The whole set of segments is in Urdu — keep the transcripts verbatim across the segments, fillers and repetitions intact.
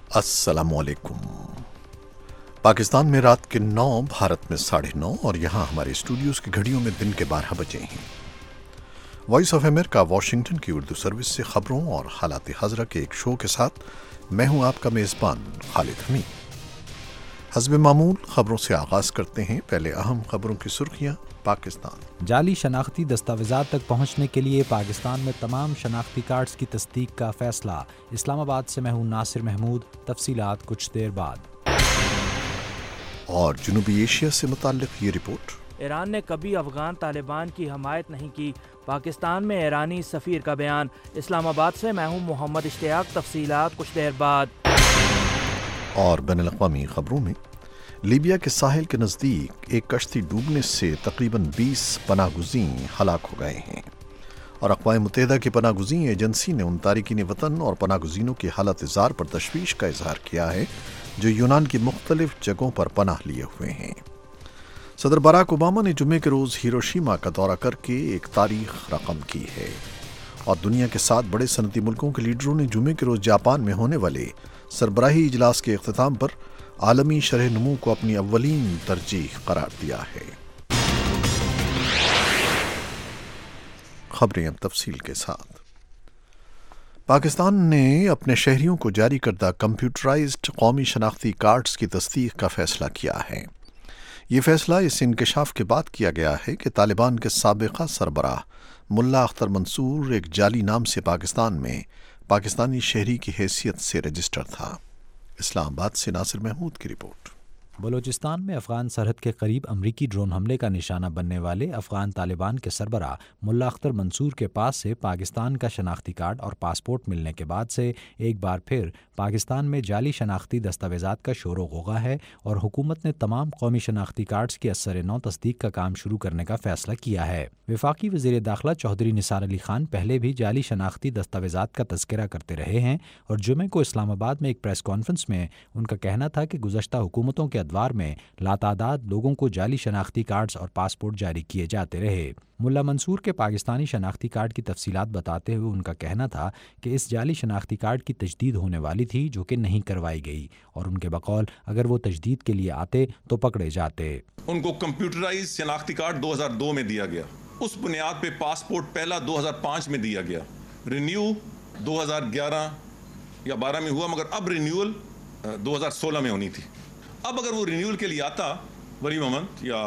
السلام علیکم۔ پاکستان میں رات کے نو، بھارت میں ساڑھے نو اور یہاں ہمارے اسٹوڈیوز کی گھڑیوں میں دن کے بارہ بجے ہیں۔ وائس آف امریکہ واشنگٹن کی اردو سروس سے خبروں اور حالات حاضرہ کے ایک شو کے ساتھ میں ہوں آپ کا میزبان خالد حمید۔ حسب معمول خبروں سے آغاز کرتے ہیں۔ پہلے اہم خبروں کی سرخیاں۔ پاکستان جعلی شناختی دستاویزات تک پہنچنے کے لیے پاکستان میں تمام شناختی کارڈز کی تصدیق کا فیصلہ۔ اسلام آباد سے میں ہوں ناصر محمود، تفصیلات کچھ دیر بعد۔ اور جنوبی ایشیا سے متعلق یہ رپورٹ۔ ایران نے کبھی افغان طالبان کی حمایت نہیں کی، پاکستان میں ایرانی سفیر کا بیان۔ اسلام آباد سے میں ہوں محمد اشتیاق، تفصیلات کچھ دیر بعد۔ اور بین الاقوامی خبروں میں لیبیا کے ساحل کے نزدیک ایک کشتی ڈوبنے سے تقریباً بیس پناہ گزین ہلاک ہو گئے ہیں، اور اقوام متحدہ کی پناہ گزین ایجنسی نے ان تارکین وطن اور پناہ گزینوں کی حالت زار پر تشویش کا اظہار کیا ہے جو یونان کی مختلف جگہوں پر پناہ لیے ہوئے ہیں۔ صدر باراک اوباما نے جمعے کے روز ہیروشیما کا دورہ کر کے ایک تاریخ رقم کی ہے، اور دنیا کے سات بڑے صنعتی ملکوں کے لیڈروں نے جمعے کے روز جاپان میں ہونے والے سربراہی اجلاس کے اختتام پر عالمی شرح نمو کو اپنی اولین ترجیح قرار دیا ہے۔ خبریں اب تفصیل کے ساتھ۔ پاکستان نے اپنے شہریوں کو جاری کردہ کمپیوٹرائزڈ قومی شناختی کارڈز کی تصدیق کا فیصلہ کیا ہے۔ یہ فیصلہ اس انکشاف کے بعد کیا گیا ہے کہ طالبان کے سابقہ سربراہ ملا اختر منصور ایک جعلی نام سے پاکستان میں پاکستانی شہری کی حیثیت سے رجسٹر تھا۔ اسلام آباد سے ناصر محمود کی رپورٹ۔ بلوچستان میں افغان سرحد کے قریب امریکی ڈرون حملے کا نشانہ بننے والے افغان طالبان کے سربراہ ملا اختر منصور کے پاس سے پاکستان کا شناختی کارڈ اور پاسپورٹ ملنے کے بعد سے ایک بار پھر پاکستان میں جعلی شناختی دستاویزات کا شور و غوغا ہے، اور حکومت نے تمام قومی شناختی کارڈز کی اثر نو تصدیق کا کام شروع کرنے کا فیصلہ کیا ہے۔ وفاقی وزیر داخلہ چودھری نثار علی خان پہلے بھی جعلی شناختی دستاویزات کا تذکرہ کرتے رہے ہیں، اور جمعے کو اسلام آباد میں ایک پریس کانفرنس میں ان کا کہنا تھا کہ گزشتہ حکومتوں کے ادوار میں لاتعداد لوگوں کو جعلی شناختی کارڈز اور پاسپورٹ جاری کیے جاتے رہے۔ ملا منصور کے پاکستانی شناختی کارڈ کی تفصیلات بتاتے ہوئے ان کا کہنا تھا کہ اس جعلی شناختی کارڈ کی تجدید ہونے والی تھی جو کہ نہیں کروائی گئی، اور ان کے بقول اگر وہ تجدید کے لیے آتے تو پکڑے جاتے۔ ان کو کمپیوٹرائز شناختی کارڈ دو ہزار دو میں دیا گیا، اس بنیاد پہ پاسپورٹ پہلا دو ہزار پانچ میں دیا گیا، رینیو دو ہزار گیارہ یا بارہ میں ہوا، مگر اب رینیول دو ہزار سولہ میں ہونی تھی۔ اب اگر وہ رینیول کے لیے آتا ولی محمد یا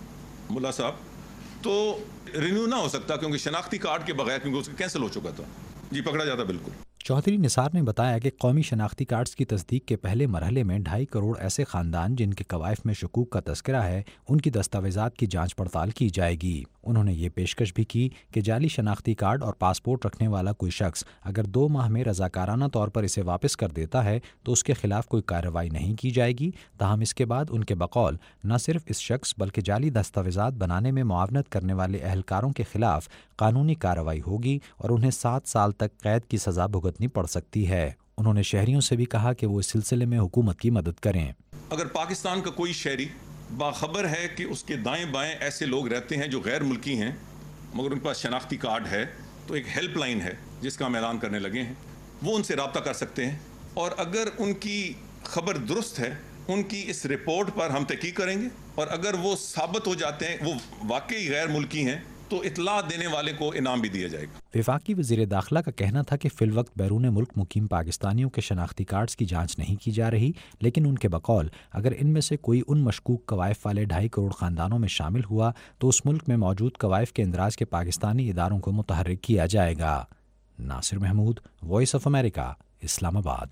ملا صاحب تو رینیو نہ ہو سکتا، کیونکہ شناختی کارڈ کے بغیر کیونکہ اس کا کینسل ہو چکا تھا، جی پکڑا جاتا بالکل۔ چودھری نثار نے بتایا کہ قومی شناختی کارڈز کی تصدیق کے پہلے مرحلے میں ڈھائی کروڑ ایسے خاندان جن کے قوائف میں شکوک کا تذکرہ ہے، ان کی دستاویزات کی جانچ پڑتال کی جائے گی۔ انہوں نے یہ پیشکش بھی کی کہ جعلی شناختی کارڈ اور پاسپورٹ رکھنے والا کوئی شخص اگر دو ماہ میں رضاکارانہ طور پر اسے واپس کر دیتا ہے تو اس کے خلاف کوئی کارروائی نہیں کی جائے گی، تاہم اس کے بعد ان کے بقول نہ صرف اس شخص بلکہ جعلی دستاویزات بنانے میں معاونت کرنے والے اہلکاروں کے خلاف قانونی کارروائی ہوگی اور انہیں سات سال تک قید کی سزا بھگتنی پڑ سکتی ہے۔ انہوں نے شہریوں سے بھی کہا کہ وہ اس سلسلے میں حکومت کی مدد کریں۔ اگر پاکستان کا کوئی شہری باخبر ہے کہ اس کے دائیں بائیں ایسے لوگ رہتے ہیں جو غیر ملکی ہیں مگر ان کے پاس شناختی کارڈ ہے، تو ایک ہیلپ لائن ہے جس کا ہم اعلان کرنے لگے ہیں، وہ ان سے رابطہ کر سکتے ہیں، اور اگر ان کی خبر درست ہے ان کی اس رپورٹ پر ہم تحقیق کریں گے، اور اگر وہ ثابت ہو جاتے ہیں وہ واقعی غیر ملکی ہیں تو اطلاع دینے والے کو انعام بھی دیا جائے گا۔ وفاقی وزیر داخلہ کا کہنا تھا کہ فی الوقت بیرون ملک مقیم پاکستانیوں کے شناختی کارڈز کی جانچ نہیں کی جا رہی، لیکن ان کے بقول اگر ان میں سے کوئی ان مشکوک قوائف والے ڈھائی کروڑ خاندانوں میں شامل ہوا تو اس ملک میں موجود قوائف کے اندراج کے پاکستانی اداروں کو متحرک کیا جائے گا۔ Nasir Mahmood, voice of America, Islamabad.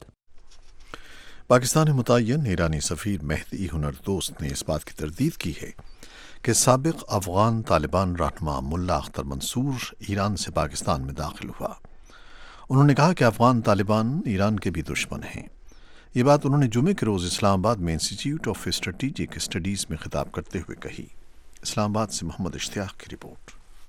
Pakistan متعین ایرانی سفیر مہدی ہنر دوست نے اس بات کی تردید کی ہے کہ سابق افغان طالبان رہنما ملا اختر منصور ایران سے پاکستان میں داخل ہوا۔ انہوں نے کہا کہ افغان طالبان ایران کے بھی دشمن ہیں۔ یہ بات انہوں نے جمعے کے روز اسلام آباد میں انسٹیٹیوٹ آف اسٹریٹجک اسٹڈیز میں خطاب کرتے ہوئے کہی۔ اسلام آباد سے محمد اشتیاق کی رپورٹ۔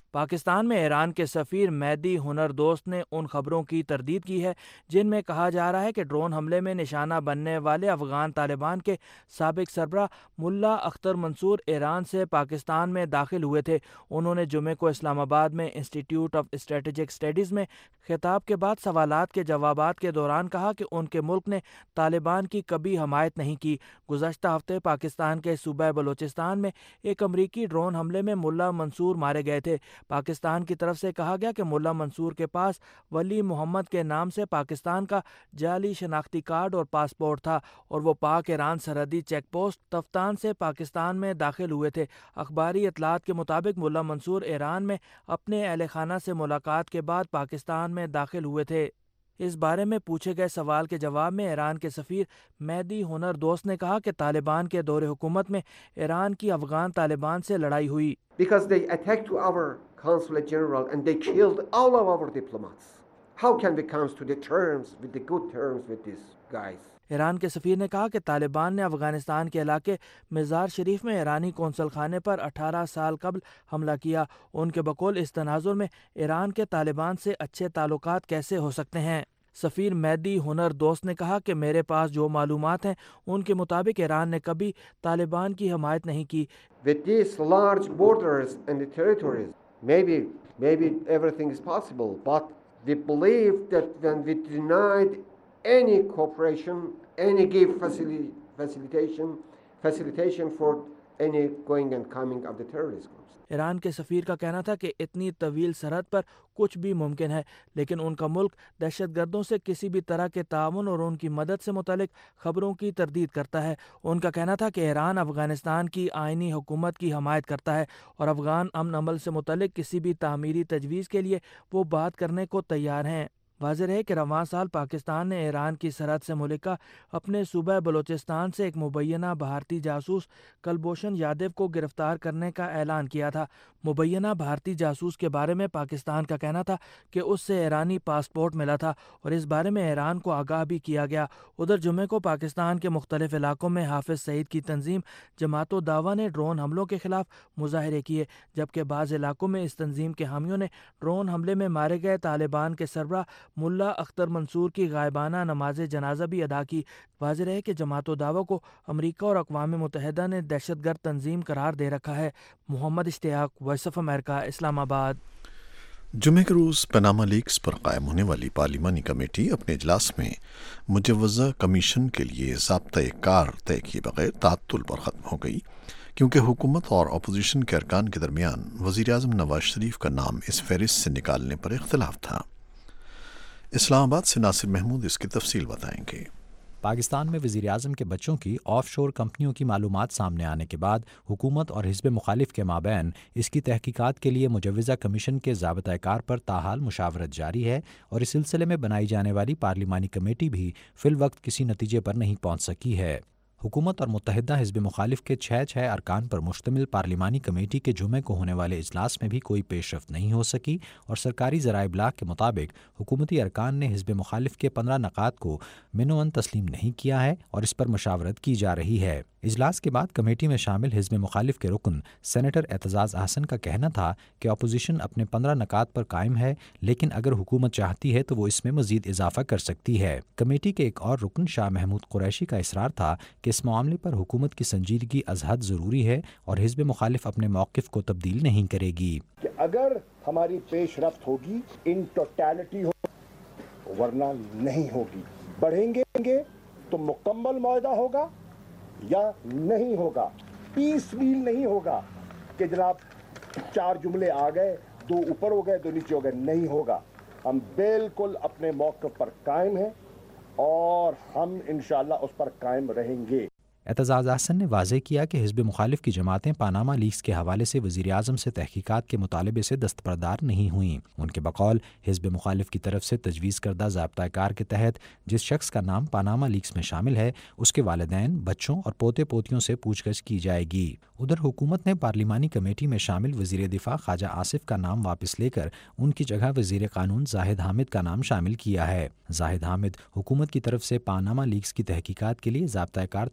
پاکستان میں ایران کے سفیر مہدی ہنر دوست نے ان خبروں کی تردید کی ہے جن میں کہا جا رہا ہے کہ ڈرون حملے میں نشانہ بننے والے افغان طالبان کے سابق سربراہ ملا اختر منصور ایران سے پاکستان میں داخل ہوئے تھے۔ انہوں نے جمعے کو اسلام آباد میں انسٹیٹیوٹ آف اسٹریٹجک اسٹڈیز میں خطاب کے بعد سوالات کے جوابات کے دوران کہا کہ ان کے ملک نے طالبان کی کبھی حمایت نہیں کی۔ گزشتہ ہفتے پاکستان کے صوبہ بلوچستان میں ایک امریکی ڈرون حملے میں ملا منصور مارے گئے تھے۔ پاکستان کی طرف سے کہا گیا کہ ملا منصور کے پاس ولی محمد کے نام سے پاکستان کا جعلی شناختی کارڈ اور پاسپورٹ تھا اور وہ پاک ایران سرحدی چیک پوسٹ تفتان سے پاکستان میں داخل ہوئے تھے۔ اخباری اطلاعات کے مطابق ملا منصور ایران میں اپنے اہل خانہ سے ملاقات کے بعد پاکستان میں داخل ہوئے تھے۔ اس بارے میں پوچھے گئے سوال کے جواب میں ایران کے سفیر مہدی ہنر دوست نے کہا کہ طالبان کے دور حکومت میں ایران کی افغان طالبان سے لڑائی ہوئی۔ Because they attacked to our consulate general and they killed all of our diplomats. How can we come to the terms with the good terms with these guys? Iran کے سفیر نے کہا کہ طالبان نے افغانستان کے علاقے مزار شریف میں ایرانی قونصل خانے پر اٹھارہ سال قبل حملہ کیا۔ ان کے بقول اس تناظر میں ایران کے طالبان سے اچھے تعلقات کیسے ہو سکتے ہیں؟ سفیر مہدی ہنر دوست نے کہا کہ میرے پاس جو معلومات ہیں ان کے مطابق ایران نے کبھی طالبان کی حمایت نہیں کی۔ With these large borders and the territories, maybe maybe everything is possible, but we believe that when we denied any cooperation, any give facility, facilitation, facilitation for any going and coming of the terrorist groups. Iran کے سفیر کا کہنا تھا کہ اتنی طویل سرحد پر کچھ بھی ممکن ہے، لیکن ان کا ملک دہشت گردوں سے کسی بھی طرح کے تعاون اور ان کی مدد سے متعلق خبروں کی تردید کرتا ہے۔ ان کا کہنا تھا کہ ایران افغانستان کی آئینی حکومت کی حمایت کرتا ہے اور افغان امن عمل سے متعلق کسی بھی تعمیری تجویز کے لیے وہ بات کرنے کو تیار ہیں۔ واضح ہے کہ رواں سال پاکستان نے ایران کی سرحد سے ملکہ اپنے صوبہ بلوچستان سے ایک مبینہ بھارتی جاسوس کلبھوشن یادو کو گرفتار کرنے کا اعلان کیا تھا۔ مبینہ بھارتی جاسوس کے بارے میں پاکستان کا کہنا تھا کہ اس سے ایرانی پاسپورٹ ملا تھا اور اس بارے میں ایران کو آگاہ بھی کیا گیا۔ ادھر جمعے کو پاکستان کے مختلف علاقوں میں حافظ سعید کی تنظیم جماعت و دعویٰ نے ڈرون حملوں کے خلاف مظاہرے کیے، جبکہ بعض علاقوں میں اس تنظیم کے حامیوں نے ڈرون حملے میں مارے گئے طالبان کے سربراہ ملا اختر منصور کی غائبانہ نماز جنازہ بھی ادا کی۔ واضح ہے کہ جماعت و دعویٰ کو امریکہ اور اقوام متحدہ نے دہشت گرد تنظیم قرار دے رکھا ہے۔ محمد اشتیاق، وائس آف امریکہ، اسلام آباد۔ جمعے کے روز پاناما لیکس پر قائم ہونے والی پارلیمانی کمیٹی اپنے اجلاس میں مجوزہ کمیشن کے لیے ضابطۂ کار طے کیے بغیر تعطل پر ختم ہو گئی، کیونکہ حکومت اور اپوزیشن کے ارکان کے درمیان وزیر اعظم نواز شریف کا نام اس فہرست سے نکالنے پر اختلاف تھا۔ اسلام آباد سے ناصر محمود اس کی تفصیل بتائیں گے۔ پاکستان میں وزیر اعظم کے بچوں کی آف شور کمپنیوں کی معلومات سامنے آنے کے بعد حکومت اور حزب مخالف کے مابین اس کی تحقیقات کے لیے مجوزہ کمیشن کے ضابطۂ کار پر تاحال مشاورت جاری ہے اور اس سلسلے میں بنائی جانے والی پارلیمانی کمیٹی بھی فی الوقت کسی نتیجے پر نہیں پہنچ سکی ہے۔ حکومت اور متحدہ حزب مخالف کے چھ چھ ارکان پر مشتمل پارلیمانی کمیٹی کے جمعے کو ہونے والے اجلاس میں بھی کوئی پیش رفت نہیں ہو سکی اور سرکاری ذرائع ابلاغ کے مطابق حکومتی ارکان نے حزب مخالف کے پندرہ نکات کو منوعن تسلیم نہیں کیا ہے اور اس پر مشاورت کی جا رہی ہے۔ اجلاس کے بعد کمیٹی میں شامل حزب مخالف کے رکن سینیٹر اعتزاز احسن کا کہنا تھا کہ اپوزیشن اپنے پندرہ نکات پر قائم ہے، لیکن اگر حکومت چاہتی ہے تو وہ اس میں مزید اضافہ کر سکتی ہے۔ کمیٹی کے ایک اور رکن شاہ محمود قریشی کا اصرار تھا کہ اس معاملے پر حکومت کی سنجیدگی از حد ضروری ہے اور حزب مخالف اپنے موقف کو تبدیل نہیں کرے گی۔ کہ اگر ہماری پیش رفت ہوگی ان ٹوٹیلٹی ہو ورنہ نہیں ہوگی، بڑھیں گے تو مکمل معاہدہ ہوگا یا نہیں ہوگا، پیس میل نہیں ہوگا کہ جناب چار جملے آ گئے، دو اوپر ہو گئے دو نیچے ہو گئے، نہیں ہوگا۔ ہم بالکل اپنے موقف پر قائم ہیں اور ہم انشاءاللہ اس پر قائم رہیں گے۔ اعتزاز احسن نے واضح کیا کہ حزب مخالف کی جماعتیں پاناما لیکس کے حوالے سے وزیر اعظم سے تحقیقات کے مطالبے سے دستبردار نہیں ہوئیں۔ ان کے بقول حزب مخالف کی طرف سے تجویز کردہ ضابطۂ کار کے تحت جس شخص کا نام پاناما لیکس میں شامل ہے اس کے والدین، بچوں اور پوتے پوتیوں سے پوچھ گچھ کی جائے گی۔ ادھر حکومت نے پارلیمانی کمیٹی میں شامل وزیر دفاع خواجہ آصف کا نام واپس لے کر ان کی جگہ وزیر قانون زاہد حامد کا نام شامل کیا ہے۔ زاہد حامد حکومت کی طرف سے پاناما لیکس کی تحقیقات کے لیے ضابطۂ کار تجویز کر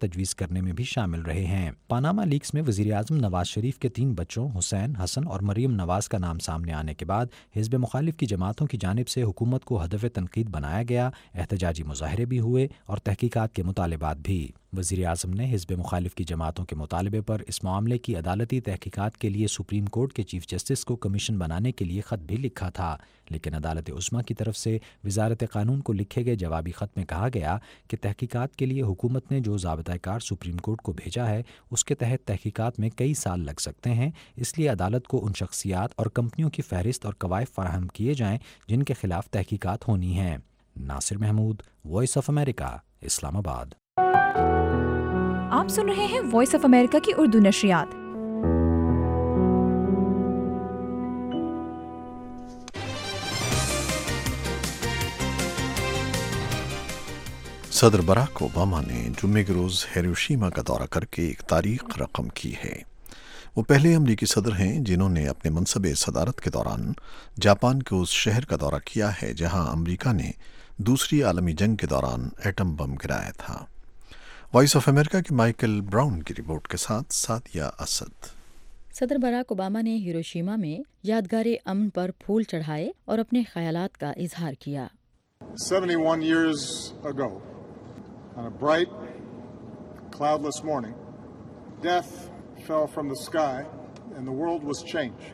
करने में भी शामिल रहे हैं। पानामा लीक्स में वज़ीर आज़म नवाज शरीफ के तीन बच्चों हुसैन, हसन और मरियम नवाज का नाम सामने आने के बाद हिज़्ब मुखालिफ की जमातों की जानिब से हुकूमत को हदफ तनकीद बनाया गया, एहतजाजी मुजाहरे भी हुए और तहकीकात के मुतालबात भी। वज़ीर आज़म ने हिज़्ब मुखालिफ की जमातों के मुतालबे पर इस मामले की अदालती तहकीकात के लिए सुप्रीम कोर्ट के चीफ जस्टिस को कमीशन बनाने के लिए ख़त भी लिखा था, लेकिन अदालत उज़्मा की तरफ से वज़ारत क़ानून को लिखे गए जवाबी ख़त में कहा गया कि तहकीकात के लिए हुकूमत ने जो ज़ाब्ता-ए-कार सुप्रीम कोर्ट को भेजा है उसके तहत तहकीकात में कई साल लग सकते हैं, इसलिए अदालत को उन शख्सियात और कंपनियों की फहरिस्त और कवायद फराहम किए जाएँ जिनके खिलाफ तहकीकात होनी हैं। Nasir Mahmood, voice of America, Islamabad. आप सुन रहे हैं वॉइस ऑफ अमेरिका की उर्दू नशरियात। सदर बराक ओबामा ने जुम्मे के रोज़ हिरोशिमा का दौरा करके एक तारीख रकम की है। वो पहले अमरीकी सदर हैं जिन्होंने अपने मनसब सदारत के दौरान जापान के उस शहर का दौरा किया है जहां अमरीका ने दूसरी आलमी जंग के दौरान एटम बम गिराया था। वॉइस ऑफ अमेरिका के माइकल ब्राउन की रिपोर्ट के साथ सादिया असद। सदर बराक ओबामा ने हिरोशिमा में यादगार अमन पर फूल चढ़ाए और अपने ख्यालात का इजहार किया। seventy-one years ago, on a bright, cloudless morning, death fell from the sky and the world was changed.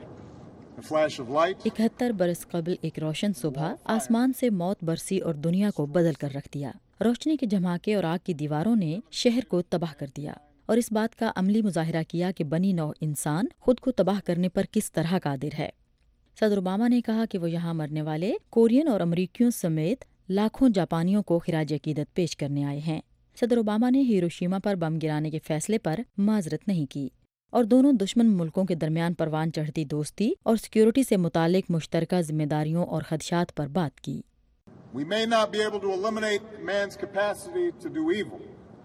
A flash of light. इकहत्तर बरस कबल एक रोशन सुबह आसमान से मौत बरसी और दुनिया को बदल कर रख दिया। रोशनी के झमाके और आग की दीवारों ने शहर को तबाह कर दिया और इस बात का अमली मुजाहिरा किया कि बनी नौ इंसान खुद को तबाह करने पर किस तरह कादिर है। सदर ओबामा ने कहा कि वो यहाँ मरने वाले कोरियन और अमरीकियों समेत लाखों जापानियों को खिराज अकीदत पेश करने आए हैं। सदर ओबामा ने हिरोशिमा पर बम गिराने के फैसले पर माजरत नहीं की और दोनों दुश्मन मुल्कों के दरमियान परवान चढ़ती दोस्ती और सिक्योरिटी से मुतालिक मुश्तरका जिम्मेदारियों और खदशात पर बात की। We may not be able to eliminate man's capacity to do evil.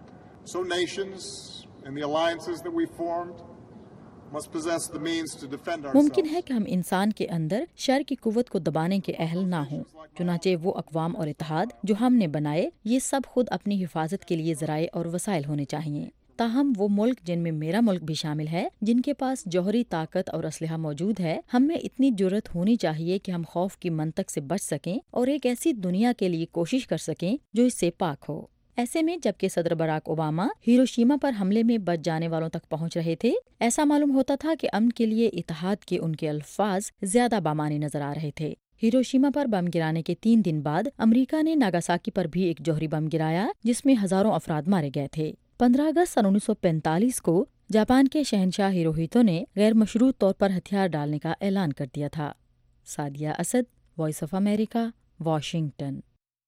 So nations and the alliances that we formed must possess the means to defend ourselves. मुमकिन है कि हम इंसान के अंदर शर की कुव्वत को दबाने के अहल ना हों। चुनाचे वो अक़वाम और इत्तेहाद जो हमने बनाए, ये सब खुद अपनी हिफाजत के लिए ज़राए और वसाइल होने चाहिए। ताहम वो मुल्क जिनमें मेरा मुल्क भी शामिल है, जिनके पास जौहरी ताकत और असलहा मौजूद है, हम में इतनी जुर्रत होनी चाहिए कि हम खौफ की मंतक से बच सकें और एक ऐसी दुनिया के लिए कोशिश कर सकें जो इससे पाक हो। ऐसे में जबकि सदर बराक ओबामा हिरोशिमा पर हमले में बच जाने वालों तक पहुंच रहे थे, ऐसा मालूम होता था कि अमन के लिए इत्तेहाद के उनके अल्फाज ज्यादा बामानी नजर आ रहे थे। हिरोशिमा पर बम गिराने के तीन दिन बाद अमरीका ने नागासाकी पर भी एक जौहरी बम गिराया जिसमें हजारों अफराद मारे गए थे। पंद्रह अगस्त सन उन्नीस सौ पैंतालीस को जापान के शहनशाह हिरोहितो ने गैर मशरूत तौर पर हथियार डालने का ऐलान कर दिया था। Sadia Asad, voice of America, Washington.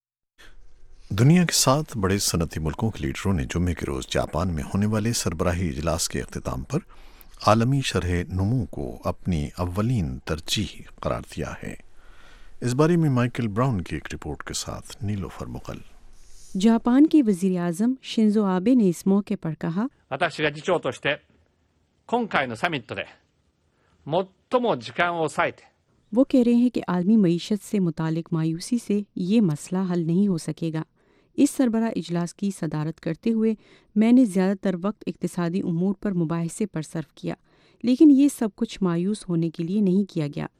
दुनिया के सात बड़े सनती मुल्कों के लीडरों ने जुम्मे के रोज़ जापान में होने वाले सरबराही इजलास के अख्तिताम पर आलमी शरह नुमू को अपनी अव्वलीन तरजीह करार दिया है। इस बारे में माइकल ब्राउन की एक रिपोर्ट के साथ नीलोफर मुगल। जापान के वज़ीर आज़म शिंजो आबे ने इस मौके पर कहा, वो कह रहे हैं कि आलमी मईशत से मुतालिक मायूसी से ये मसला हल नहीं हो सकेगा। इस सरबरा इजलास की सदारत करते हुए मैंने ज़्यादातर वक्त इक्तिसादी उमूर पर मुबाहिसे पर सर्फ किया, लेकिन ये सब कुछ मायूस होने के लिए नहीं किया गया।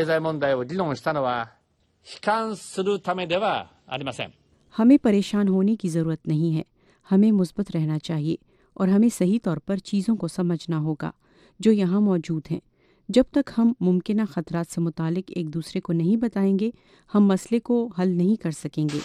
हमें परेशान होने की ज़रूरत नहीं है, हमें मुस्बत रहना चाहिए और हमें सही तौर पर चीज़ों को समझना होगा जो यहाँ मौजूद हैं। जब तक हम मुमकिना ख़तरात से मुतालिक एक दूसरे को नहीं बताएंगे, हम मसले को हल नहीं कर सकेंगे।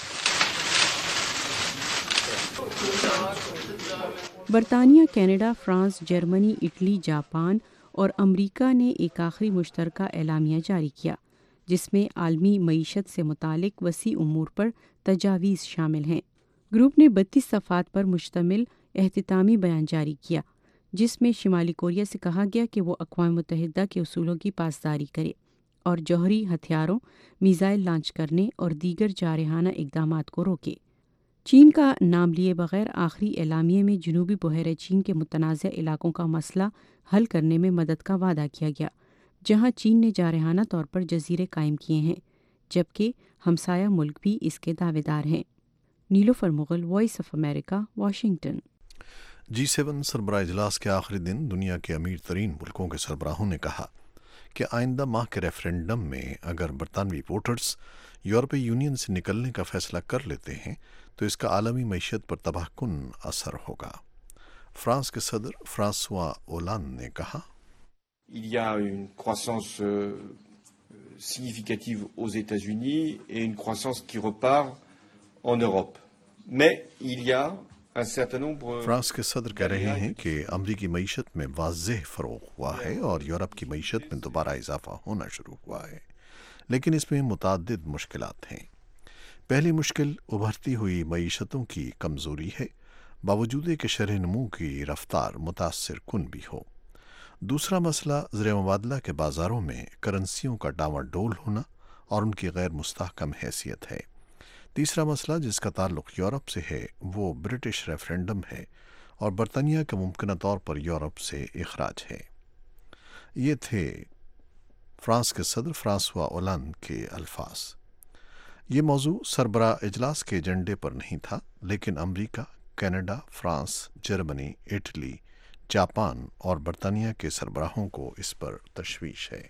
बरतानिया, Canada, France, Germany, Italy, Japan और अमरीका ने एक आखिरी मुश्तरका एलामिया जारी किया जिसमें आलमी मईशत से मुतालिक वसी उमूर पर तजावीज़ शामिल हैं। ग्रुप ने बत्तीस सफ़ात पर मुश्तमिल एहतितामी बयान जारी किया जिसमें शिमाली कोरिया से कहा गया कि वो अक़वाम मुत्तहिदा के उसूलों की पासदारी करे और जौहरी हथियारों, मिसाइल लॉन्च करने और दीगर जारहाना इक़दामात को रोके। चीन का नाम लिए बगैर आखिरी एलामिये में जनूबी बहर चीन के मुतनाज़ इलाकों का मसला हल करने में मदद का वादा किया गया, जहाँ चीन ने जारहाना तौर पर जजीरे कायम किए हैं, जबकि हमसाया मुल्क भी इसके दावेदार हैं। Nilofar Mughal, voice of America, Washington. G seven سربراہ اجلاس کے آخری دن دنیا کے امیر ترین ملکوں کے سربراہوں نے کہا کہ آئندہ ماہ کے ریفرینڈم میں اگر برطانوی ووٹرز یورپی یونین سے نکلنے کا فیصلہ کر لیتے ہیں تو اس کا عالمی معیشت پر تباہ کن اثر ہوگا۔ فرانس کے صدر فرانسوا اولاند نے کہا Il y a une croissance euh, significative aux États-Unis et une croissance qui repart en Europe. Mais il y a un certain nombre France کے صدر کہہ رہے ہیں کہ امریکی معیشت میں واضح فروغ ہوا ہے اور یورپ کی معیشت میں دوبارہ اضافہ ہونا شروع ہوا ہے، لیکن اس میں متعدد مشکلات ہیں۔ پہلی مشکل ابھرتی ہوئی معیشتوں کی کمزوری ہے، باوجود کہ شرح نمو کی رفتار متاثر کن بھی ہو۔ دوسرا مسئلہ زر مبادلہ کے بازاروں میں کرنسیوں کا ڈاواں ڈول ہونا اور ان کی غیر مستحکم حیثیت ہے۔ تیسرا مسئلہ جس کا تعلق یورپ سے ہے وہ برٹش ریفرینڈم ہے اور برطانیہ کا ممکنہ طور پر یورپ سے اخراج ہے۔ یہ تھے فرانس کے صدر فرانسوا اولاند کے الفاظ۔ یہ موضوع سربراہ اجلاس کے ایجنڈے پر نہیں تھا، لیکن امریکہ، Canada, France, Germany, Italy, Japan اور برطانیہ کے سربراہوں کو اس پر تشویش ہے۔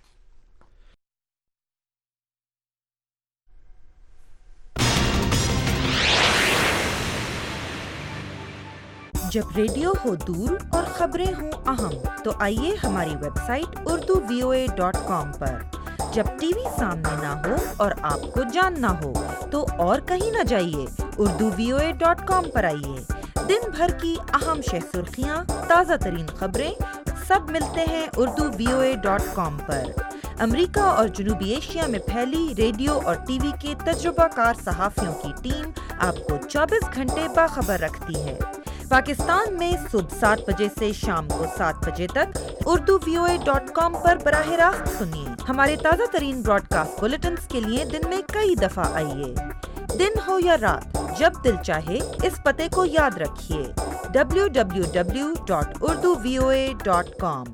جب ریڈیو ہو دور اور خبریں ہوں اہم تو آئیے ہماری website Urdu V O A dot com پر۔ جب ٹی وی سامنے نہ ہو اور آپ کو جاننا ہو تو اور کہیں نہ جائیے، Urdu V O A dot com پر آئیے۔ دن بھر کی اہم شہ سرخیاں، تازہ ترین خبریں سب ملتے ہیں Urdu V O A dot com پر۔ امریکہ اور جنوبی ایشیا میں پھیلی ریڈیو اور ٹی وی کے تجربہ کار صحافیوں کی ٹیم آپ کو چوبیس گھنٹے باخبر رکھتی ہے۔ پاکستان میں صبح سات بجے سے شام کو سات بجے تک Urdu V O A dot com پر براہ راست سنیے۔ ہمارے تازہ ترین براڈ کاسٹ بلیٹنز کے لیے دن میں کئی دفعہ آئیے۔ دن ہو یا رات، جب دل چاہے اس پتے کو یاد رکھیے، W W W dot Urdu V O A dot com.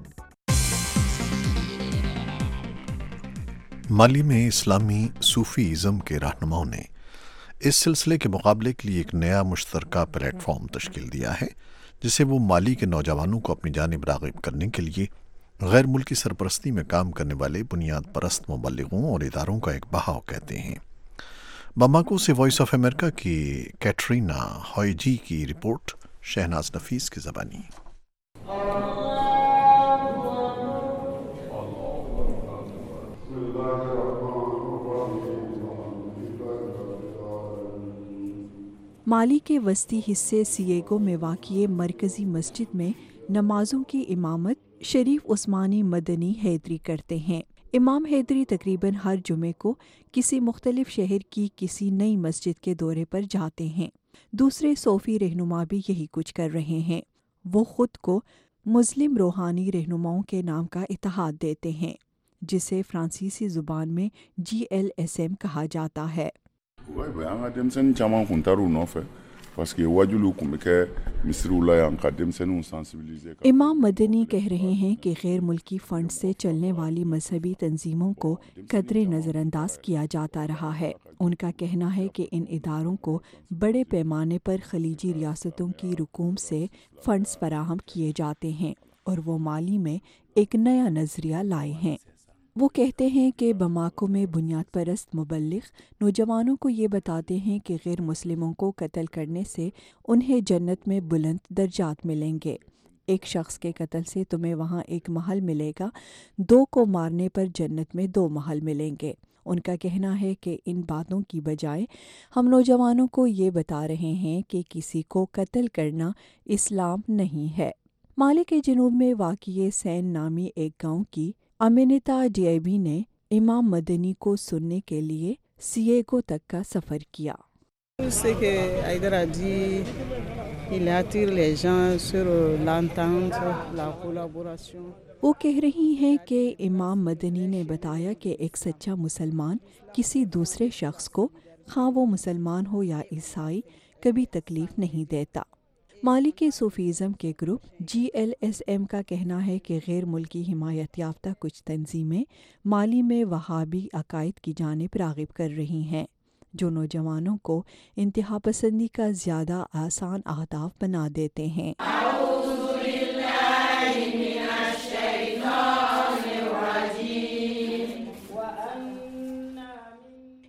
Mali میں اسلامی صوفی ازم کے رہنماؤں نے اس سلسلے کے مقابلے کے لیے ایک نیا مشترکہ پلیٹ فارم تشکیل دیا ہے، جسے وہ مالی کے نوجوانوں کو اپنی جانب راغب کرنے کے لیے غیر ملکی سرپرستی میں کام کرنے والے بنیاد پرست مبلغوں اور اداروں کا ایک بہاؤ کہتے ہیں۔ باماکو سے وائس آف امریکہ کی کیٹرینا ہوئیجی کی رپورٹ، شہناز نفیس کی زبانی۔ مالی کے وسطی حصے سیگو میں واقع مرکزی مسجد میں نمازوں کی امامت شریف عثمانی مدنی حیدری کرتے ہیں۔ امام حیدری تقریباً ہر جمعے کو کسی مختلف شہر کی کسی نئی مسجد کے دورے پر جاتے ہیں۔ دوسرے صوفی رہنما بھی یہی کچھ کر رہے ہیں۔ وہ خود کو مسلم روحانی رہنماؤں کے نام کا اتحاد دیتے ہیں، جسے فرانسیسی زبان میں جی ایل ایس ایم کہا جاتا ہے۔ امام مدنی کہہ رہے ہیں کہ غیر ملکی فنڈ سے چلنے والی مذہبی تنظیموں کو قدرے نظر انداز کیا جاتا رہا ہے۔ ان کا کہنا ہے کہ ان اداروں کو بڑے پیمانے پر خلیجی ریاستوں کی رقوم سے فنڈز فراہم کیے جاتے ہیں اور وہ مالی میں ایک نیا نظریہ لائے ہیں۔ وہ کہتے ہیں کہ باماکو میں بنیاد پرست مبلغ نوجوانوں کو یہ بتاتے ہیں کہ غیر مسلموں کو قتل کرنے سے انہیں جنت میں بلند درجات ملیں گے۔ ایک شخص کے قتل سے تمہیں وہاں ایک محل ملے گا، دو کو مارنے پر جنت میں دو محل ملیں گے۔ ان کا کہنا ہے کہ ان باتوں کی بجائے ہم نوجوانوں کو یہ بتا رہے ہیں کہ کسی کو قتل کرنا اسلام نہیں ہے۔ مالی کے جنوب میں واقع سین نامی ایک گاؤں کی امینتا ڈیابی نے امام مدنی کو سننے کے لیے سیگو تک کا سفر کیا۔ وہ کہہ رہی ہیں کہ امام مدنی نے بتایا کہ ایک سچا مسلمان کسی دوسرے شخص کو، خواہ وہ مسلمان ہو یا عیسائی، کبھی تکلیف نہیں دیتا۔ مالی کے صوفیزم کے group G L S M کا کہنا ہے کہ غیر ملکی حمایت یافتہ کچھ تنظیمیں مالی میں وہابی عقائد کی جانب راغب کر رہی ہیں، جو نوجوانوں کو انتہا پسندی کا زیادہ آسان اہداف بنا دیتے ہیں۔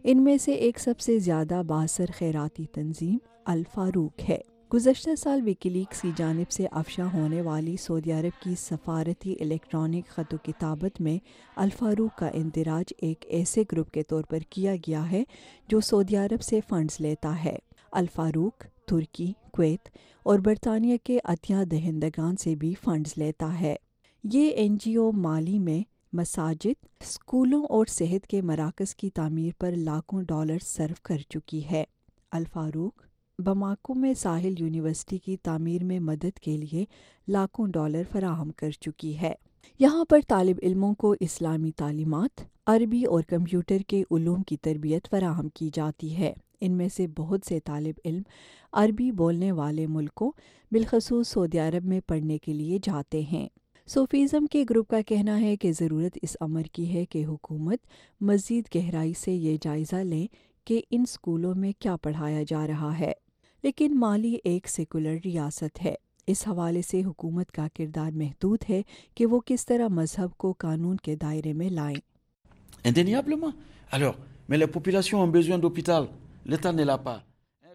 ان میں سے ایک سب سے زیادہ بااثر خیراتی تنظیم الفاروق ہے۔ گزشتہ سال وکی لیکس کی جانب سے افشا ہونے والی سعودی عرب کی سفارتی الیکٹرانک خط و کتابت میں الفاروق کا اندراج ایک ایسے گروپ کے طور پر کیا گیا ہے جو سعودی عرب سے فنڈز لیتا ہے۔ الفاروق ترکی، کویت اور برطانیہ کے عطیہ دہندگان سے بھی فنڈز لیتا ہے۔ یہ این جی او مالی میں مساجد، اسکولوں اور صحت کے مراکز کی تعمیر پر لاکھوں ڈالر صرف کر چکی ہے۔ الفاروق بماکو میں ساحل یونیورسٹی کی تعمیر میں مدد کے لیے لاکھوں ڈالر فراہم کر چکی ہے۔ یہاں پر طالب علموں کو اسلامی تعلیمات، عربی اور کمپیوٹر کے علوم کی تربیت فراہم کی جاتی ہے۔ ان میں سے بہت سے طالب علم عربی بولنے والے ملکوں بالخصوص سعودی عرب میں پڑھنے کے لیے جاتے ہیں۔ صوفیزم کے گروپ کا کہنا ہے کہ ضرورت اس امر کی ہے کہ حکومت مزید گہرائی سے یہ جائزہ لے کہ ان اسکولوں میں کیا پڑھایا جا رہا ہے، لیکن مالی ایک سیکولر ریاست ہے۔ اس حوالے سے حکومت کا کردار محدود ہے کہ وہ کس طرح مذہب کو قانون کے دائرے میں لائیں۔ Indéniablement. Alors, mais la population a besoin d'hôpital. L'État ne l'a pas.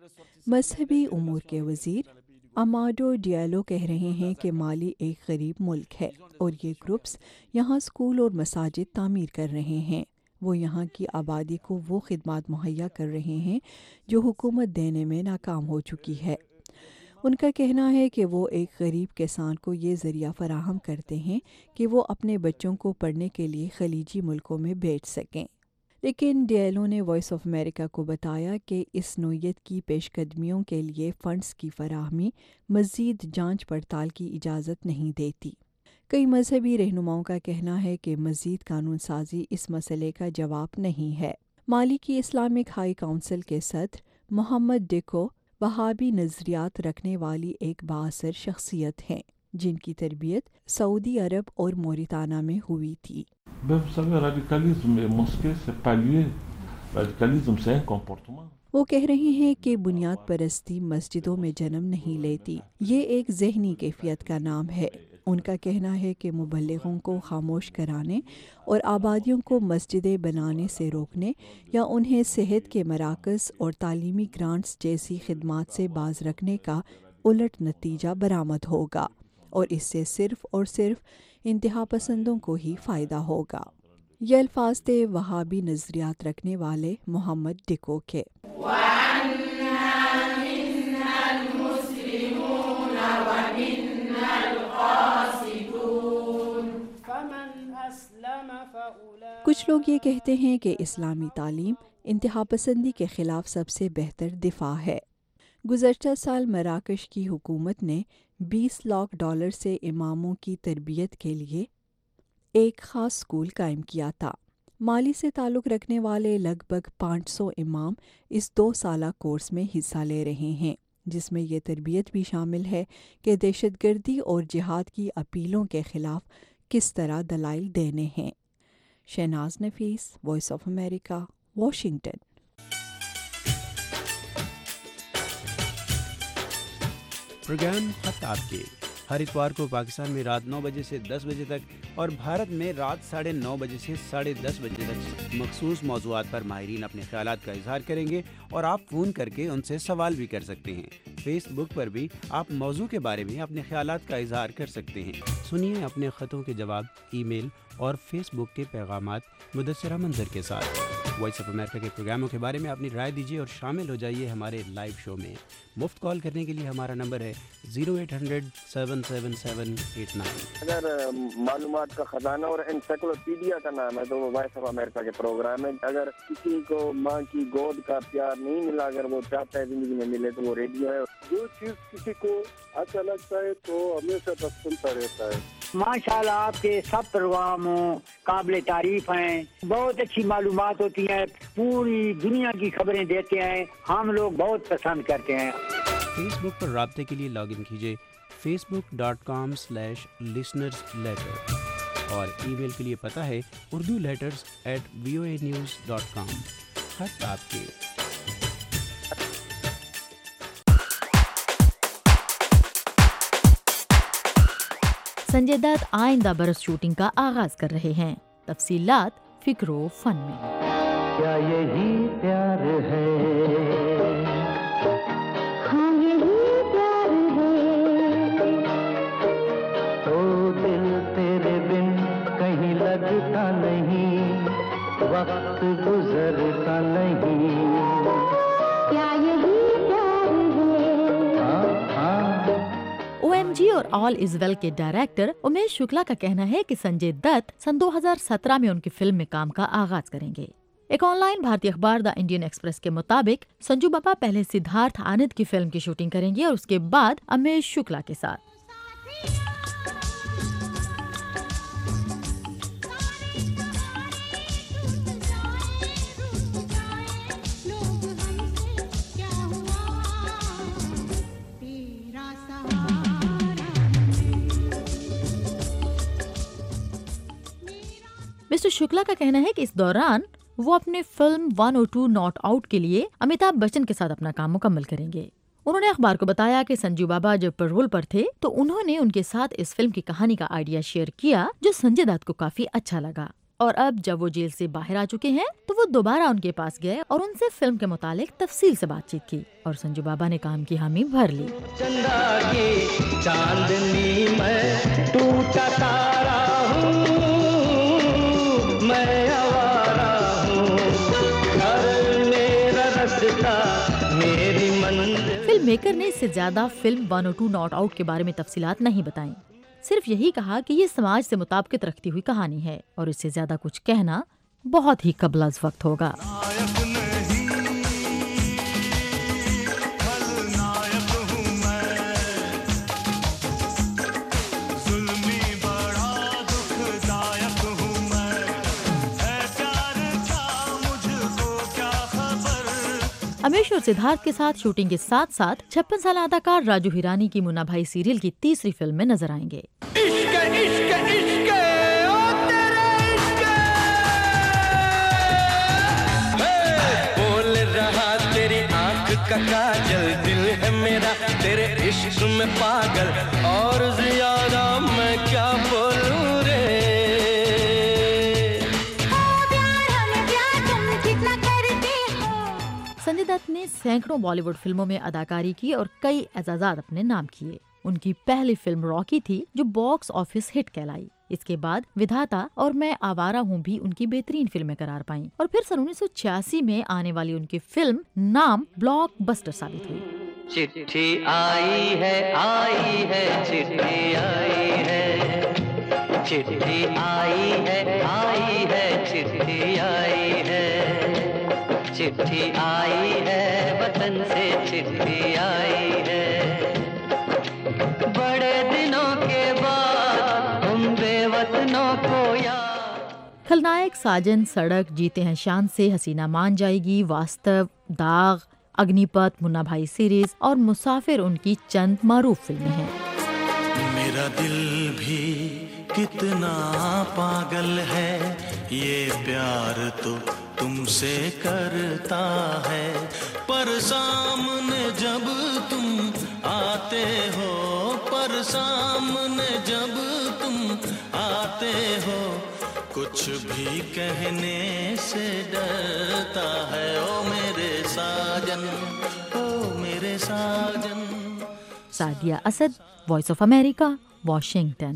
مذہبی امور کے وزیر اماڈو ڈیالو کہہ رہے ہیں کہ مالی ایک غریب ملک ہے اور یہ گروپس یہاں اسکول اور مساجد تعمیر کر رہے ہیں۔ وہ یہاں کی آبادی کو وہ خدمات مہیا کر رہے ہیں جو حکومت دینے میں ناکام ہو چکی ہے۔ ان کا کہنا ہے کہ وہ ایک غریب کسان کو یہ ذریعہ فراہم کرتے ہیں کہ وہ اپنے بچوں کو پڑھنے کے لیے خلیجی ملکوں میں بھیج سکیں۔ لیکن ڈیالو نے وائس آف امریکہ کو بتایا کہ اس نوعیت کی پیش قدمیوں کے لیے فنڈز کی فراہمی مزید جانچ پڑتال کی اجازت نہیں دیتی۔ کئی مذہبی رہنماؤں کا کہنا ہے کہ مزید قانون سازی اس مسئلے کا جواب نہیں ہے۔ مالی کی اسلامک ہائی کونسل کے صدر محمد ڈکو وہابی نظریات رکھنے والی ایک بااثر شخصیت ہیں جن کی تربیت سعودی عرب اور موریتانہ میں ہوئی تھی۔ وہ کہہ رہے ہیں کہ بنیاد پرستی مسجدوں میں جنم نہیں لیتی، یہ ایک ذہنی کیفیت کا نام ہے۔ ان کا کہنا ہے کہ مبلغوں کو خاموش کرانے اور آبادیوں کو مسجدیں بنانے سے روکنے یا انہیں صحت کے مراکز اور تعلیمی گرانٹس جیسی خدمات سے باز رکھنے کا الٹ نتیجہ برآمد ہوگا اور اس سے صرف اور صرف انتہا پسندوں کو ہی فائدہ ہوگا۔ یہ الفاظ تھے وہابی نظریات رکھنے والے محمد ڈکو کے۔ کچھ لوگ یہ کہتے ہیں کہ اسلامی تعلیم انتہا پسندی کے خلاف سب سے بہتر دفاع ہے۔ گزشتہ سال مراکش کی حکومت نے بیس لاکھ ڈالر سے اماموں کی تربیت کے لیے ایک خاص اسکول قائم کیا تھا۔ مالی سے تعلق رکھنے والے لگ بھگ پانچ سو امام اس دو سالہ کورس میں حصہ لے رہے ہیں، جس میں یہ تربیت بھی شامل ہے کہ دہشت گردی اور جہاد کی اپیلوں کے خلاف کس طرح دلائل دینے ہیں۔ Shahnaz Nafees, voice of America, Washington. Programme خط آپ کے ہر اتوار کو پاکستان میں رات نو بجے سے دس بجے تک اور بھارت میں رات ساڑھے نو بجے سے ساڑھے دس بجے تک مخصوص موضوعات پر ماہرین اپنے خیالات کا اظہار کریں گے اور آپ فون کر کے ان سے سوال بھی کر سکتے ہیں۔ فیس بک پر بھی آپ موضوع کے بارے میں اپنے خیالات کا اظہار کر سکتے ہیں۔ سنیے اپنے خطوں کے جواب ای میل اور فیس بک کے پیغامات مدثرہ منظر کے ساتھ۔ وائس آف امریکہ کے پروگراموں کے بارے میں اپنی رائے دیجیے اور شامل ہو جائیے ہمارے لائیو شو میں۔ مفت کال کرنے کے لیے ہمارا نمبر ہے zero eight hundred seven seven seven eight nine. اگر معلومات کا خزانہ اور انسائکلوپیڈیا کا نام ہے تو وہ وائس آف امریکہ کے پروگرام ہے۔ اگر کسی کو ماں کی گود کا پیار نہیں ملا، اگر وہ چاہتا ہے زندگی میں ملے تو وہ ریڈیو ہے۔ جو چیز کسی کو اچھا لگتا ہے تو ہمیشہ بس سنتا رہتا ہے۔ ماشاءاللہ آپ کے سب پروگرام قابل تعریف ہیں، بہت اچھی معلومات ہوتی ہیں، پوری دنیا کی خبریں دیتے ہیں، ہم لوگ بہت پسند کرتے ہیں۔ فیس بک پر رابطے کے لیے لاگ ان کیجیے Facebook dot com slash listeners letter اور ای میل کے لیے پتہ ہے Urdu letters at V O A news dot com. خط آپ کے۔ سنجے دت آئندہ برس شوٹنگ کا آغاز کر رہے ہیں، تفصیلات فکر و فن میں۔ کیا یہی پیار ہے؟ ہاں یہی پیار ہے. تو دل تیرے بن کہیں لگتا نہیں، وقت گزرتا نہیں. کیا یہی پیار ہے؟ او ایم جی اور آل از ویل کے ڈائریکٹر امیش شکلا کا کہنا ہے کہ سنجے دت سن دو ہزار سترہ میں ان کی فلم میں کام کا آغاز کریں گے. ایک آن لائن بھارتی اخبار دا انڈین ایکسپریس کے مطابق سنجو بابا پہلے سدھارتھ آنند کی فلم کی شوٹنگ کریں گے اور اس کے بعد امیش شکلا کے ساتھ. مسٹر شکلا کا کہنا ہے کہ اس دوران وہ اپنے فلم ایک سو دو ناٹ آؤٹ کے لیے امیتابھ بچن کے ساتھ اپنا کام مکمل کریں گے. انہوں نے اخبار کو بتایا کہ سنجو بابا جب پیرول پر تھے تو انہوں نے ان کے ساتھ اس فلم کی کہانی کا آئیڈیا شیئر کیا جو سنجے دت کو کافی اچھا لگا. اور اب جب وہ جیل سے باہر آ چکے ہیں تو وہ دوبارہ ان کے پاس گئے اور ان سے فلم کے متعلق تفصیل سے بات چیت کی اور سنجو بابا نے کام کی حامی بھر لی. چندا کی چاندنی میں ٹوٹا تارا ہوں، میں آوارہ ہوں، گھر میرا رستہ میری منزل. فلم میکر نے اس سے زیادہ فلم ایک سو دو ناٹ آؤٹ کے بارے میں تفصیلات نہیں بتائیں، صرف یہی کہا کہ یہ سماج سے مطابقت رکھتی ہوئی کہانی ہے اور اس سے زیادہ کچھ کہنا بہت ہی قبل از وقت ہوگا. امیش اور سدھارتھ کے ساتھ شوٹنگ کے ساتھ ساتھ چھپن سالہ اداکار راجو ہیرانی کی منا بھائی سیریل کی تیسری فلم میں نظر آئیں گے. عشق عشق عشق او تیرے عشق بول رہا تیری آنکھ کا کاجل، دل ہے میرا تیرے عشق میں پاگل، اور زیادہ میں کیا بولوں رے. سنجے دت نے سینکڑوں بالی ووڈ فلموں میں اداکاری کی اور کئی اعزازات اپنے نام کیے. ان کی پہلی فلم راکی تھی جو باکس آفس ہٹ کہلائی. اس کے بعد ودھاتا اور میں آوارہ ہوں بھی ان کی بہترین فلمیں قرار پائیں اور پھر سن انیس سو چھیاسی میں آنے والی ان کی فلم نام بلاک بسٹر ثابت ہوئی. چٹھی آئی ہے آئی ہے چٹھی آئی ہے، چٹھی آئی ہے آئی ہے چٹھی آئی ہے، چٹھی آئی ہے وطن سے چٹھی آئی ہے. بڑے دنوں کے بعد ہم بے وطنوں کو یاد. کھلنائک ساجن، سڑک، جیتے ہیں شان سے، حسینہ مان جائے گی، واستو، داغ، اگنی پت، منا بھائی سیریز اور مسافر ان کی چند معروف فلمیں ہیں. میرا دل بھی کتنا پاگل ہے، یہ پیار تو تم سے کرتا ہے، پر سامنے جب تم آتے ہو، پر سامنے جب تم آتے ہو، کچھ بھی کہنے سے ڈرتا ہے. او میرے ساجن، او میرے ساجن. Sadia Asad, voice of America, Washington.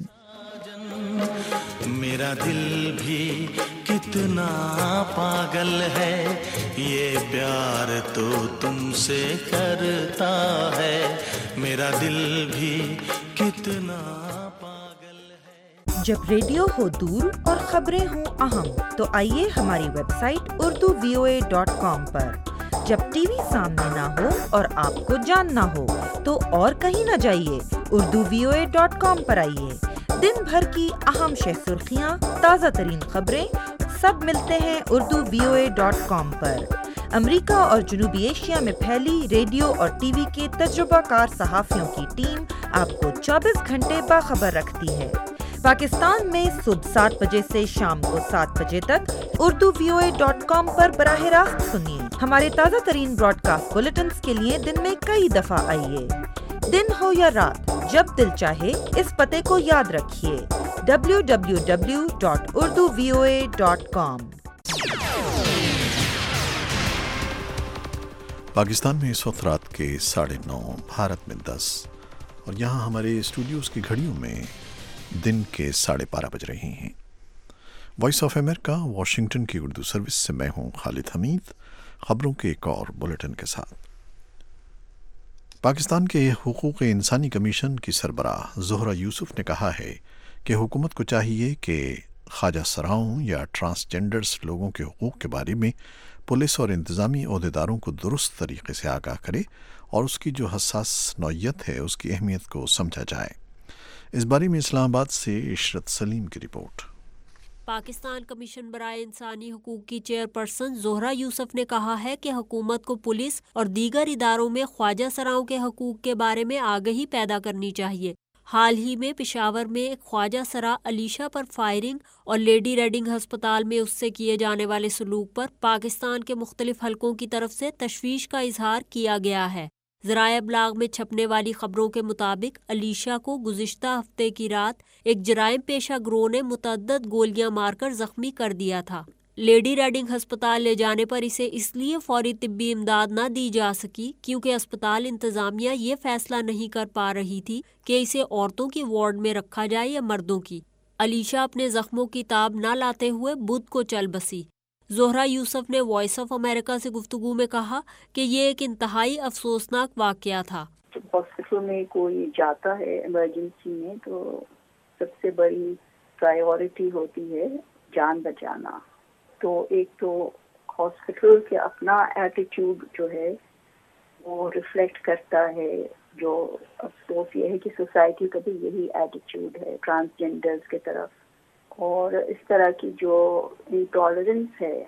میرا دل بھی کتنا پاگل ہے، یہ پیار تو تم سے کرتا ہے، میرا دل بھی کتنا پاگل ہے. جب ریڈیو ہو دور اور خبریں ہوں اہم تو آئیے ہماری website Urdu V O A dot com پر. جب ٹی وی سامنے نہ ہو اور آپ کو جاننا ہو تو اور کہیں نہ جائیے، Urdu V O A dot com پر آئیے. دن بھر کی اہم شہ سرخیاں، تازہ ترین خبریں سب ملتے ہیں Urdu V O A dot com پر. امریکہ اور جنوبی ایشیا میں پھیلی ریڈیو اور ٹی وی کے تجربہ کار صحافیوں کی ٹیم آپ کو چوبیس گھنٹے باخبر رکھتی ہے. پاکستان میں صبح سات بجے سے شام کو سات بجے تک Urdu V O A dot com پر براہ راست سنیے. ہمارے تازہ ترین براڈ کاسٹ بلیٹنز کے لیے دن میں کئی دفعہ آئیے. دن ہو یا رات، جب دل چاہے اس پتے کو یاد رکھیے، W W W dot Urdu V O A dot com. Pakistan میں اس وقت رات کے ساڑھے نو، بھارت میں دس، اور یہاں ہمارے اسٹوڈیوز کی گھڑیوں میں دن کے ساڑھے بارہ بج رہے ہیں۔ وائس آف امریکہ واشنگٹن کی اردو سروس سے میں ہوں خالد حمید، خبروں کے ایک اور بلیٹن کے ساتھ۔ پاکستان کے حقوق انسانی کمیشن کی سربراہ زہرہ یوسف نے کہا ہے کہ حکومت کو چاہیے کہ خواجہ سراؤں یا ٹرانسجینڈرز لوگوں کے حقوق کے بارے میں پولیس اور انتظامی عہدیداروں کو درست طریقے سے آگاہ کرے اور اس کی جو حساس نوعیت ہے اس کی اہمیت کو سمجھا جائے۔ اس بارے میں اسلام آباد سے عشرت سلیم کی رپورٹ۔ پاکستان کمیشن برائے انسانی حقوق کی چیئرپرسن زہرہ یوسف نے کہا ہے کہ حکومت کو پولیس اور دیگر اداروں میں خواجہ سراؤں کے حقوق کے بارے میں آگہی پیدا کرنی چاہیے۔ حال ہی میں پشاور میں ایک خواجہ سرا علیشہ پر فائرنگ اور لیڈی ریڈنگ ہسپتال میں اس سے کیے جانے والے سلوک پر پاکستان کے مختلف حلقوں کی طرف سے تشویش کا اظہار کیا گیا ہے۔ ذرائع ابلاغ میں چھپنے والی خبروں کے مطابق علیشہ کو گزشتہ ہفتے کی رات ایک جرائم پیشہ گروہ نے متعدد گولیاں مار کر زخمی کر دیا تھا۔ لیڈی ریڈنگ ہسپتال لے جانے پر اسے اس لیے فوری طبی امداد نہ دی جا سکی کیونکہ اسپتال انتظامیہ یہ فیصلہ نہیں کر پا رہی تھی کہ اسے عورتوں کی وارڈ میں رکھا جائے یا مردوں کی۔ علیشہ اپنے زخموں کی تاب نہ لاتے ہوئے بدھ کو چل بسی۔ زہرہ یوسف نے وائس آف امریکہ سے گفتگو میں کہا کہ یہ ایک انتہائی افسوسناک واقعہ تھا۔ ہاسپٹل میں کوئی جاتا ہے ایمرجنسی میں تو سب سے بڑی پرائیورٹی ہوتی ہے جان بچانا۔ تو ایک تو ہاسپٹل کے اپنا ایٹیٹیوڈ جو ہے وہ ریفلیکٹ کرتا ہے، جو افسوس یہ ہے کہ سوسائٹی کا بھی یہی ایٹیٹیوڈ ہے ٹرانسجینڈرز کے طرف، اور اس طرح کی جو انٹالرنس ہے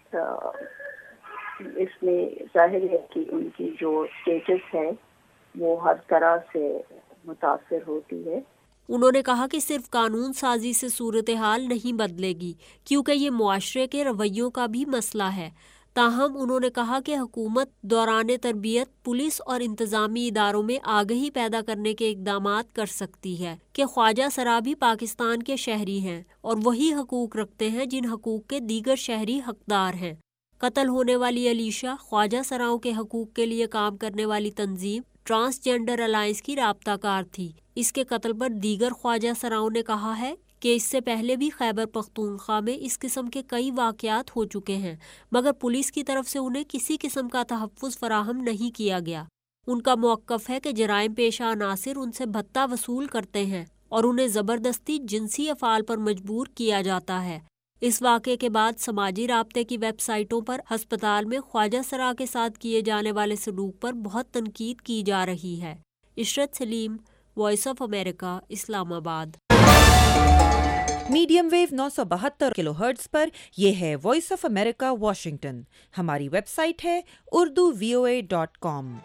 اس میں ظاہر ہے کہ ان کی جو اسٹیٹس ہے وہ ہر طرح سے متاثر ہوتی ہے۔ انہوں نے کہا کہ صرف قانون سازی سے صورتحال نہیں بدلے گی کیونکہ یہ معاشرے کے رویوں کا بھی مسئلہ ہے۔ تاہم انہوں نے کہا کہ حکومت دوران تربیت پولیس اور انتظامی اداروں میں آگہی پیدا کرنے کے اقدامات کر سکتی ہے کہ خواجہ سرا بھی پاکستان کے شہری ہیں اور وہی حقوق رکھتے ہیں جن حقوق کے دیگر شہری حقدار ہیں۔ قتل ہونے والی علیشہ خواجہ سراؤں کے حقوق کے لیے کام کرنے والی تنظیم ٹرانسجینڈر الائنس کی رابطہ کار تھی۔ اس کے قتل پر دیگر خواجہ سراؤں نے کہا ہے کہ اس سے پہلے بھی خیبر پختونخوا میں اس قسم کے کئی واقعات ہو چکے ہیں مگر پولیس کی طرف سے انہیں کسی قسم کا تحفظ فراہم نہیں کیا گیا۔ ان کا موقف ہے کہ جرائم پیشہ عناصر ان سے بھتہ وصول کرتے ہیں اور انہیں زبردستی جنسی افعال پر مجبور کیا جاتا ہے۔ اس واقعے کے بعد سماجی رابطے کی ویب سائٹوں پر ہسپتال میں خواجہ سرا کے ساتھ کیے جانے والے سلوک پر بہت تنقید کی جا رہی ہے۔ عشرت سلیم، وائس آف امریکہ، اسلام آباد۔ میڈیم ویو نو سو بہتر کلو ہرٹز پر یہ ہے وائس آف امریکہ واشنگٹن۔ ہماری ویب سائٹ ہے Urdu V O A dot کام۔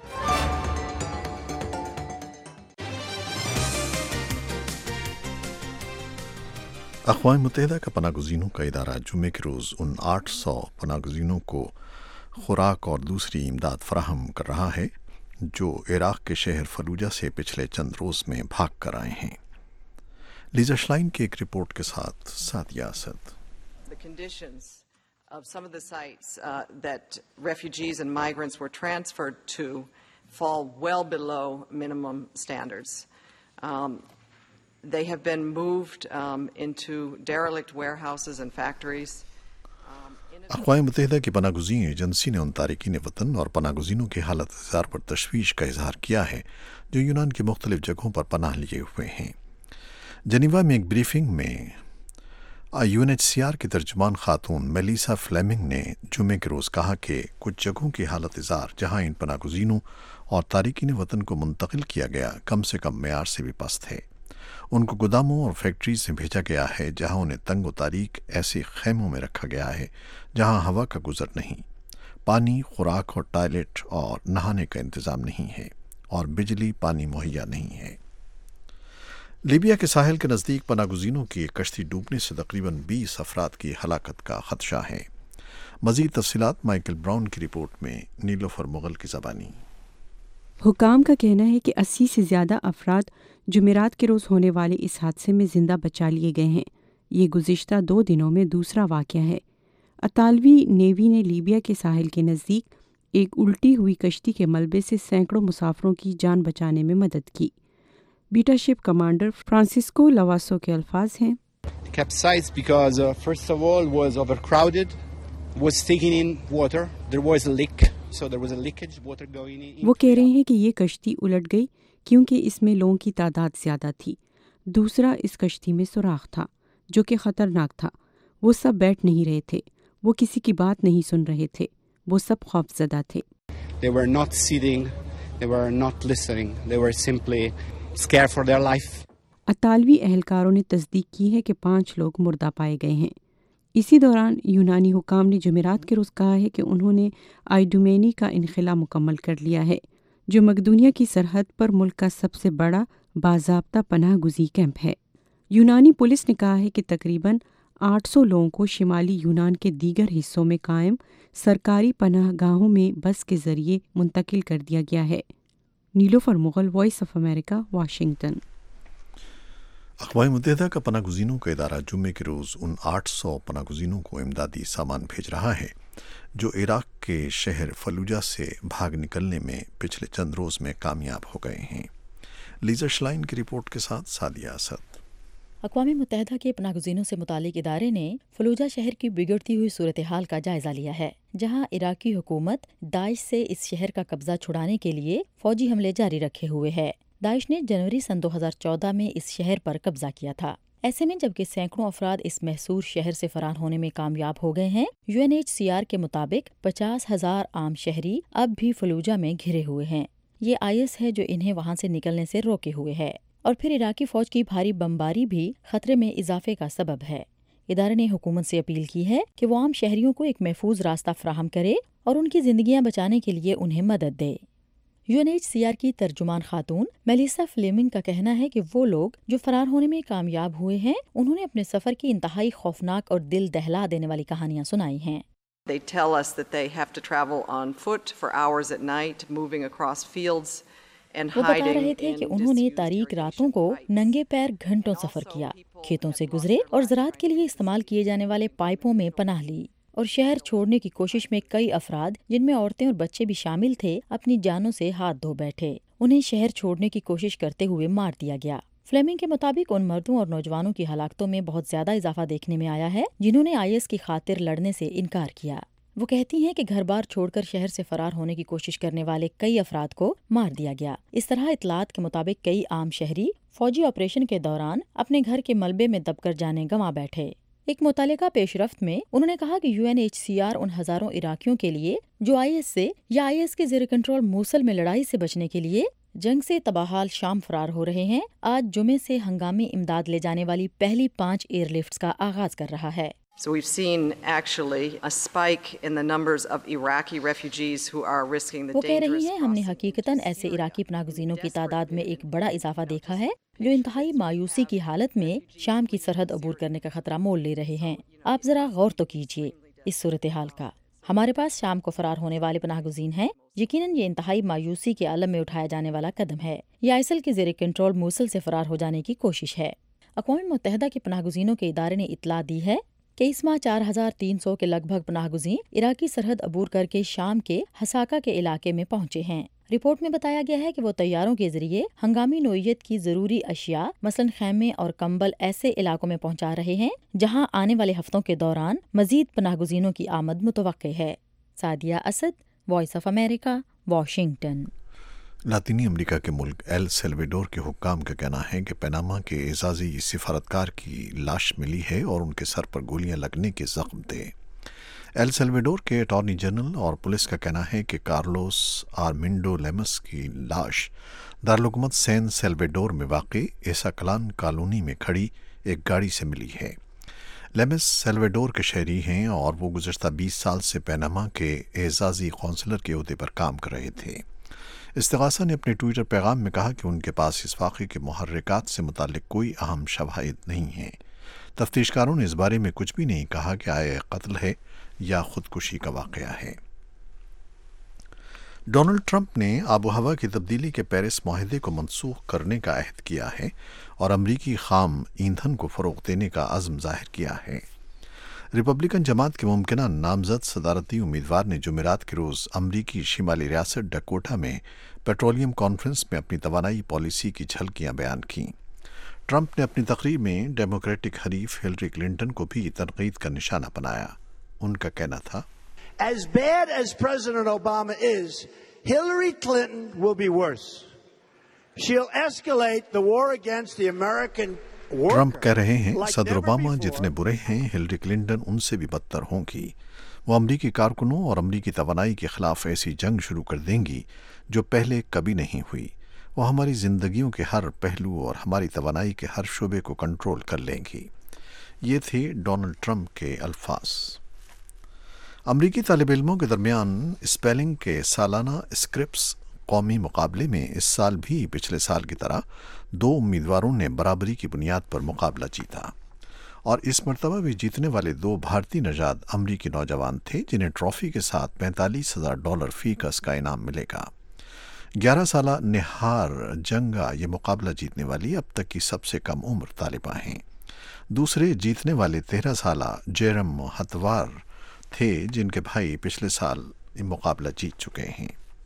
اقوام متحدہ کا پناہ گزینوں کا ادارہ جمعے کے روز ان آٹھ سو پناہ گزینوں کو خوراک اور دوسری امداد فراہم کر رہا ہے جو عراق کے شہر فلوجہ سے پچھلے چند روز میں بھاگ کر آئے ہیں۔ لیزا شلائن کی ایک رپورٹ کے ساتھ Sadia Asad. The conditions of some of the sites uh, that refugees and migrants were transferred to fall well below minimum standards. Um, they have been moved um, into derelict warehouses and factories. اقوام متحدہ کی پناہ گزین ایجنسی نے ان تارکین وطن اور پناہ گزینوں کی حالت اظہار پر تشویش کا اظہار کیا ہے جو یونان کی مختلف جگہوں پر پناہ لیے ہوئے ہیں۔ جنیوا میں ایک بریفنگ میں U N H C R کی ترجمان خاتون میلیسا فلیمنگ نے جمعے کے روز کہا کہ کچھ جگہوں کی حالت اظہار جہاں ان پناہ گزینوں اور تارکین وطن کو منتقل کیا گیا کم سے کم معیار سے بھی پست ہے۔ ان کو گوداموں اور فیکٹریز سے بھیجا گیا ہے جہاں انہیں تنگ و تاریک ایسے خیموں میں رکھا گیا ہے جہاں ہوا کا گزر نہیں، پانی، خوراک اور ٹوائلٹ اور نہانے کا انتظام نہیں ہے اور بجلی پانی مہیا نہیں ہے۔ لیبیا کے ساحل کے نزدیک پناہ گزینوں کی ایک کشتی ڈوبنے سے تقریباً بیس افراد کی ہلاکت کا خدشہ ہے۔ مزید تفصیلات مائیکل براؤن کی رپورٹ میں نیلوفر مغل کی زبانی۔ حکام کا کہنا ہے کہ اسی سے زیادہ افراد جمعرات کے روز ہونے والے اس حادثے میں زندہ بچا لیے گئے ہیں۔ یہ گزشتہ دو دنوں میں دوسرا واقعہ ہے۔ اطالوی نیوی نے لیبیا کے ساحل کے نزدیک ایک الٹی ہوئی کشتی کے ملبے سے سینکڑوں مسافروں کی جان بچانے میں مدد کی۔ بیٹا شپ کمانڈر فرانسسکو لواسو کے الفاظ ہیں، capsized because uh, first of all was overcrowded, was taking in water, there was a leak, so there was a leakage, water going in. وہ کہہ رہے ہیں کہ یہ کشتی الٹ گئی کیونکہ اس میں لوگوں کی تعداد زیادہ تھی۔ دوسرا، اس کشتی میں سوراخ تھا جو کہ خطرناک تھا۔ وہ سب بیٹھ نہیں رہے تھے، وہ کسی کی بات نہیں سن رہے تھے، وہ سب خوف زدہ تھے۔ They were not sitting, they were not listening, they were simply scared for their life. اطالوی اہلکاروں نے تصدیق کی ہے کہ پانچ لوگ مردہ پائے گئے ہیں۔ اسی دوران یونانی حکام نے جمعرات کے روز کہا ہے کہ انہوں نے آئیڈومینی کا انخلا مکمل کر لیا ہے، جو مقدونیہ کی سرحد پر ملک کا سب سے بڑا باضابطہ پناہ گزین کیمپ ہے۔ یونانی پولیس نے کہا ہے کہ تقریباً آٹھ سو لوگوں کو شمالی یونان کے دیگر حصوں میں قائم سرکاری پناہ گاہوں میں بس کے ذریعے منتقل کر دیا گیا ہے۔ Nilofar Mughal, voice of America, Washington. اقوام متحدہ کا پناہ گزینوں کا ادارہ جمعے کے روز ان آٹھ سو پناہ گزینوں کو امدادی سامان بھیج رہا ہے جو عراق کے شہر فلوجہ سے بھاگ نکلنے میں پچھلے چند روز میں کامیاب ہو گئے ہیں۔ لیزا شلائن کی رپورٹ کے ساتھ سعدیہ اسد۔ اقوام متحدہ کے پناہ گزینوں سے متعلق ادارے نے فلوجہ شہر کی بگڑتی ہوئی صورتحال کا جائزہ لیا ہے، جہاں عراقی حکومت داعش سے اس شہر کا قبضہ چھڑانے کے لیے فوجی حملے جاری رکھے ہوئے ہے۔ داعش نے جنوری سن دو ہزار چودہ میں اس شہر پر قبضہ کیا تھا۔ ایسے میں جبکہ سینکڑوں افراد اس محصور شہر سے فرار ہونے میں کامیاب ہو گئے ہیں، U N H C R کے مطابق پچاس ہزار عام شہری اب بھی فلوجہ میں گھرے ہوئے ہیں۔ یہ آئی ایس ہے جو انہیں وہاں سے نکلنے سے روکے ہوئے ہے، اور پھر عراقی فوج کی بھاری بمباری بھی خطرے میں اضافے کا سبب ہے۔ ادارے نے حکومت سے اپیل کی ہے کہ وہ عام شہریوں کو ایک محفوظ راستہ فراہم کرے اور ان کی زندگیاں بچانے کے لیے انہیں مدد دے۔ U N H C R کی ترجمان خاتون میلیسا فلیمنگ کا کہنا ہے کہ وہ لوگ جو فرار ہونے میں کامیاب ہوئے ہیں، انہوں نے اپنے سفر کی انتہائی خوفناک اور دل دہلا دینے والی کہانیاں سنائی ہیں۔ They tell us that they have to travel on foot for hours at night, moving across fields and وہ بتا hiding رہے تھے کہ in انہوں نے تاریک راتوں کو ننگے پیر گھنٹوں سفر کیا، کھیتوں سے گزرے اور زراعت کے لیے استعمال کیے جانے والے پائپوں میں پناہ لی، اور شہر چھوڑنے کی کوشش میں کئی افراد، جن میں عورتیں اور بچے بھی شامل تھے، اپنی جانوں سے ہاتھ دھو بیٹھے۔ انہیں شہر چھوڑنے کی کوشش کرتے ہوئے مار دیا گیا۔ فلیمنگ کے مطابق ان مردوں اور نوجوانوں کی ہلاکتوں میں بہت زیادہ اضافہ دیکھنے میں آیا ہے جنہوں نے آئی ایس کی خاطر لڑنے سے انکار کیا۔ وہ کہتی ہیں کہ گھر بار چھوڑ کر شہر سے فرار ہونے کی کوشش کرنے والے کئی افراد کو مار دیا گیا۔ اس طرح اطلاعات کے مطابق کئی عام شہری فوجی آپریشن کے دوران اپنے گھر کے ملبے میں دب کر جانے گنوا بیٹھے۔ ایک متعلقہ پیش رفت میں انہوں نے کہا کہ U N H C R ان ہزاروں عراقیوں کے لیے جو آئی ایس سے یا آئی ایس کے زیر کنٹرول موصل میں لڑائی سے بچنے کے لیے جنگ سے تباہال شام فرار ہو رہے ہیں، آج جمعے سے ہنگامی امداد لے جانے والی پہلی پانچ ایئر لفٹس کا آغاز کر رہا ہے۔ So we've seen actually a spike in the numbers of Iraqi refugees who are risking the وہ کہہ رہی dangerous ہیں ہم نے حقیقتاً ایسے عراقی پناہ گزینوں کی تعداد میں ایک بڑا اضافہ دیکھا ہے جو انتہائی مایوسی کی حالت میں شام کی سرحد عبور کرنے کا خطرہ مول لے رہے ہیں۔ آپ ذرا غور تو کیجئے اس صورتحال کا۔ ہمارے پاس شام کو فرار ہونے والے پناہ گزین ہیں، یقیناً یہ انتہائی مایوسی کے عالم میں اٹھایا جانے والا قدم ہے۔ یہ آئیسل کے زیر کنٹرول موصل سے فرار ہو جانے کی کوشش ہے۔ اقوام متحدہ کے پناہ گزینوں کے ادارے نے اطلاع دی ہے کہ اس ماہ چار ہزار تین سو کے لگ بھگ پناہ گزین عراقی سرحد عبور کر کے شام کے حساکا کے علاقے میں پہنچے ہیں۔ رپورٹ میں بتایا گیا ہے کہ وہ طیاروں کے ذریعے ہنگامی نوعیت کی ضروری اشیاء مثلاً خیمے اور کمبل ایسے علاقوں میں پہنچا رہے ہیں جہاں آنے والے ہفتوں کے دوران مزید پناہ گزینوں کی آمد متوقع ہے۔ Sadia Asad, voice of America, Washington. لاطینی امریکہ کے ملک ایل سیلویڈور کے حکام کا کہنا ہے کہ پیناما کے اعزازی سفارتکار کی لاش ملی ہے اور ان کے سر پر گولیاں لگنے کے زخم تھے۔ ایل سیلویڈور کے اٹارنی جنرل اور پولیس کا کہنا ہے کہ کارلوس آرمینڈو لیمس کی لاش دارالحکومت سین سیلویڈور میں واقع ایسا کلان کالونی میں کھڑی ایک گاڑی سے ملی ہے۔ لیمس سیلویڈور کے شہری ہیں اور وہ گزشتہ بیس سال سے پیناما کے اعزازی قونصلر کے عہدے پر کام کر رہے تھے۔ استغاثہ نے اپنے ٹویٹر پیغام میں کہا کہ ان کے پاس اس واقعے کے محرکات سے متعلق کوئی اہم شواہد نہیں ہیں۔ تفتیش کاروں نے اس بارے میں کچھ بھی نہیں کہا کہ آیا قتل ہے یا خودکشی کا واقعہ ہے۔ ڈونلڈ ٹرمپ نے آب و ہوا کی تبدیلی کے پیرس معاہدے کو منسوخ کرنے کا عہد کیا ہے اور امریکی خام ایندھن کو فروغ دینے کا عزم ظاہر کیا ہے۔ रिपब्लिकन जमात के मुमकिना नामजद सदारती उम्मीदवार ने जुमेरात के रोज़ अमरीकी शिमाली रियासत डकोटा में पेट्रोलियम कॉन्फ्रेंस में अपनी तवानाई पॉलिसी की झलकियां बयान की। ट्रंप ने अपनी तकरीर में डेमोक्रेटिक हरीफ हिलरी क्लिंटन को भी तनकीद का निशाना बनाया। उनका कहना था, As bad as President Obama is, Hillary Clinton will be worse. She'll escalate the war against the American worker. Trump कह रहे हैं, सदर ओबामा जितने बुरे हैं, हिलरी क्लिंटन उनसे भी बदतर होंगी। वो अमरीकी कारकुनों और अमरीकी तवानाई के खिलाफ ऐसी जंग शुरू कर देंगी जो पहले कभी नहीं हुई। वो हमारी जिंदगियों के हर पहलू और हमारी तवानाई के हर शोबे को कंट्रोल कर लेंगी। ये थे डोनाल्ड ट्रंप के अल्फाज। अमरीकी तालिब इल्मों के दरमियान स्पेलिंग के सालाना स्क्रिप्स कौमी मुकाबले में इस साल भी पिछले साल की तरह दो उम्मीदवारों ने बराबरी की बुनियाद पर मुकाबला जीता और इस मरतबा भी जीतने वाले दो भारतीय नजाद अमरीकी नौजवान थे, जिन्हें ट्रॉफी के साथ पैंतालीस हजार डॉलर फी कस का इनाम मिलेगा। ग्यारह साला निहार जंगा ये मुकाबला जीतने वाली अब तक की सबसे कम उम्र तालिबा हैं। दूसरे जीतने वाले तेरह साला जेरम हतवार थे, जिनके भाई पिछले साल ये मुकाबला जीत चुके हैं।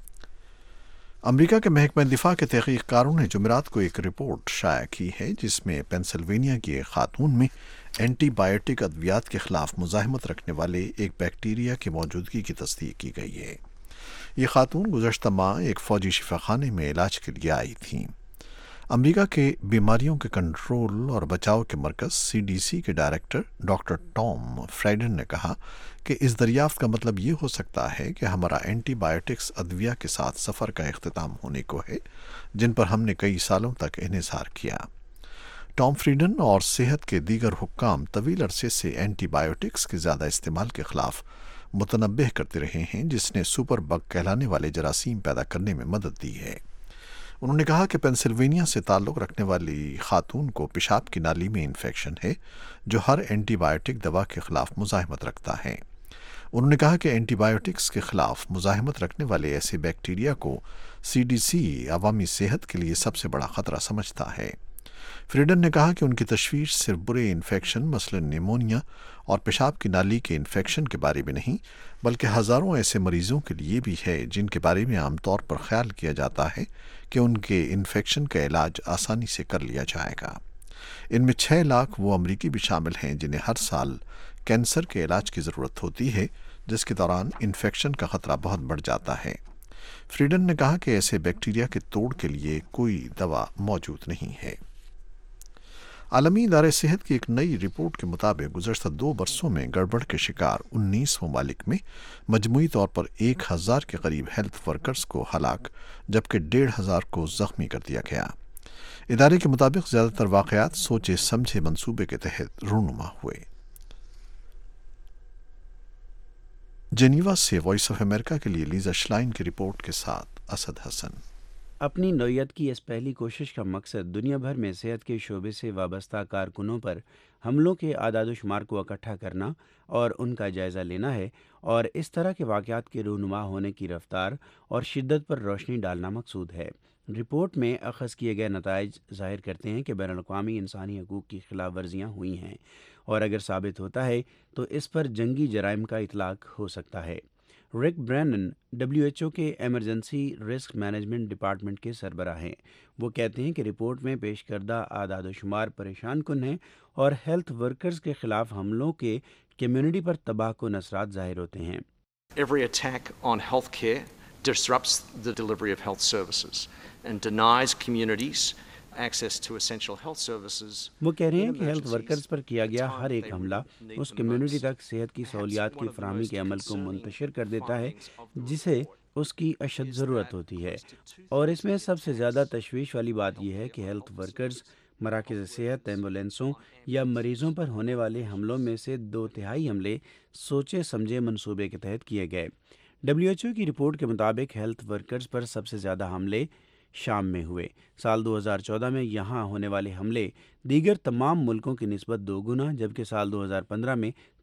अमेरिका के महकमा दिफा के तहकीककारों ने जुमेरात को एक रिपोर्ट शाया की है, जिसमें पेंसिल्वेनिया की एक खातून में एंटीबायोटिक अद्वियात के खिलाफ मुजाहिमत रखने वाले एक बैक्टीरिया की मौजूदगी की तस्दीक की गई है। ये खातून गुज़श्ता माह एक फ़ौजी शिफाखाने में इलाज के लिए आई थी। अमेरिका के बीमारियों के कंट्रोल और बचाव के मरकज़ सी डी सी के डायरेक्टर डॉक्टर टॉम फ्राइडन ने कहा कि इस दरियाफ्त का मतलब ये हो सकता है कि हमारा एंटीबायोटिक्स अद्विया के साथ सफ़र का इख्तिताम होने को है, जिन पर हमने कई सालों तक इन्हिसार किया। टॉम फ्रीडन और सेहत के दीगर हुक्काम तवील अरसे से एंटीबायोटिक्स के ज़्यादा इस्तेमाल के ख़िलाफ़ मुतनब्बह करते रहे हैं, जिसने सुपर बग कहलाने वाले जरासीम पैदा करने में मदद दी है। उन्होंने कहा कि पेंसिल्वेनिया से ताल्लुक़ रखने वाली खातून को पेशाब की नाली में इन्फेक्शन है, जो हर एंटीबायोटिक दवा के ख़िलाफ़ मुज़ाहिमत रखता है। उन्होंने कहा कि एंटीबायोटिक्स के ख़िलाफ़ मुज़ाहिमत रखने वाले ऐसे बैक्टीरिया को सी डी सी अवामी सेहत के लिए सबसे बड़ा ख़तरा समझता है। फ्रीडन ने कहा कि उनकी तशवीश सिर्फ बुरे इन्फेक्शन मसलन निमोनिया और पेशाब की नाली के इन्फेक्शन के बारे में नहीं, बल्कि हज़ारों ऐसे मरीज़ों के लिए भी है जिनके बारे में आमतौर पर ख्याल किया जाता है कि उनके इन्फेक्शन का इलाज आसानी से कर लिया जाएगा। इनमें छः लाख वो अमरीकी भी शामिल हैं जिन्हें हर साल कैंसर के इलाज की ज़रूरत होती है, जिसके दौरान इन्फेक्शन का ख़तरा बहुत बढ़ जाता है। फ्रीडन ने कहा कि ऐसे बैक्टीरिया के तोड़ के लिए कोई दवा मौजूद नहीं है। आलमी इदारे सेहत की एक नई रिपोर्ट के मुताबिक गुज़श्ता दो बरसों में गड़बड़ के शिकार उन्नीस ममालिक में मजमूई तौर पर एक हज़ार के करीब हेल्थ वर्कर्स को हलाक जबकि डेढ़ हज़ार को ज़ख्मी कर दिया गया। इदारे के मुताबिक ज़्यादातर वाक़यात सोचे समझे मंसूबे के तहत रूनुमा हुए। जेनीवा से वॉइस ऑफ अमेरिका के लिए लीजा श्लाइन की रिपोर्ट के साथ असद हसन। अपनी नौयत की इस पहली कोशिश का मकसद दुनिया भर में सेहत के शोबे से वाबस्ता कारकुनों पर हमलों के आदाद-ओ-शुमार को इकट्ठा करना और उनका जायज़ा लेना है और इस तरह के वाक़यात के रूनुमा होने की रफ्तार और शिद्दत पर रोशनी डालना मकसूद है। रिपोर्ट में अख़ज़ किए गए नताइज ज़ाहिर करते हैं कि बैनुल-अक़वामी इंसानी हकूक़ की खिलाफ वर्जियाँ हुई हैं और अगर साबित होता है तो इस पर जंगी जराइम का इतलाक़ हो सकता है। Rick Brennan W H O के एमरजेंसी रिस्क मैनेजमेंट डिपार्टमेंट के सरबराह हैं। वो कहते हैं कि रिपोर्ट में पेश करदा आदाद-ओ-शुमार परेशान कुन हैं और हेल्थ वर्कर्स के खिलाफ हमलों के कम्युनिटी पर तबाहकुन असरात ज़ाहिर होते हैं। Every attack on healthcare disrupts the delivery of health services and denies communities access to essential health services. वो कह रहे हैं कि हेल्थ वर्कर्स पर किया गया हर एक हमला उस कम्युनिटी तक सेहत की सहूलियात की फराहमी के अमल को मुंतशिर कर देता है जिसे उसकी अशद ज़रूरत होती है। और इसमें सबसे ज़्यादा तशवीश वाली बात यह है कि हेल्थ वर्कर्स मराकज़ सेहत, एम्बुलेंसों या मरीज़ों पर होने वाले हमलों में से दो तिहाई हमले सोचे समझे मंसूबे के तहत किए गए। डब्ल्यू एच ओ की रिपोर्ट के मुताबिक हेल्थ वर्कर्स पर सबसे ज़्यादा हमले शाम में हुए। साल दो हज़ार चौदह में यहाँ होने वाले हमले दीगर तमाम मुल्कों की निस्बत दो गुना, जबकि साल दो हज़ार पंद्रह में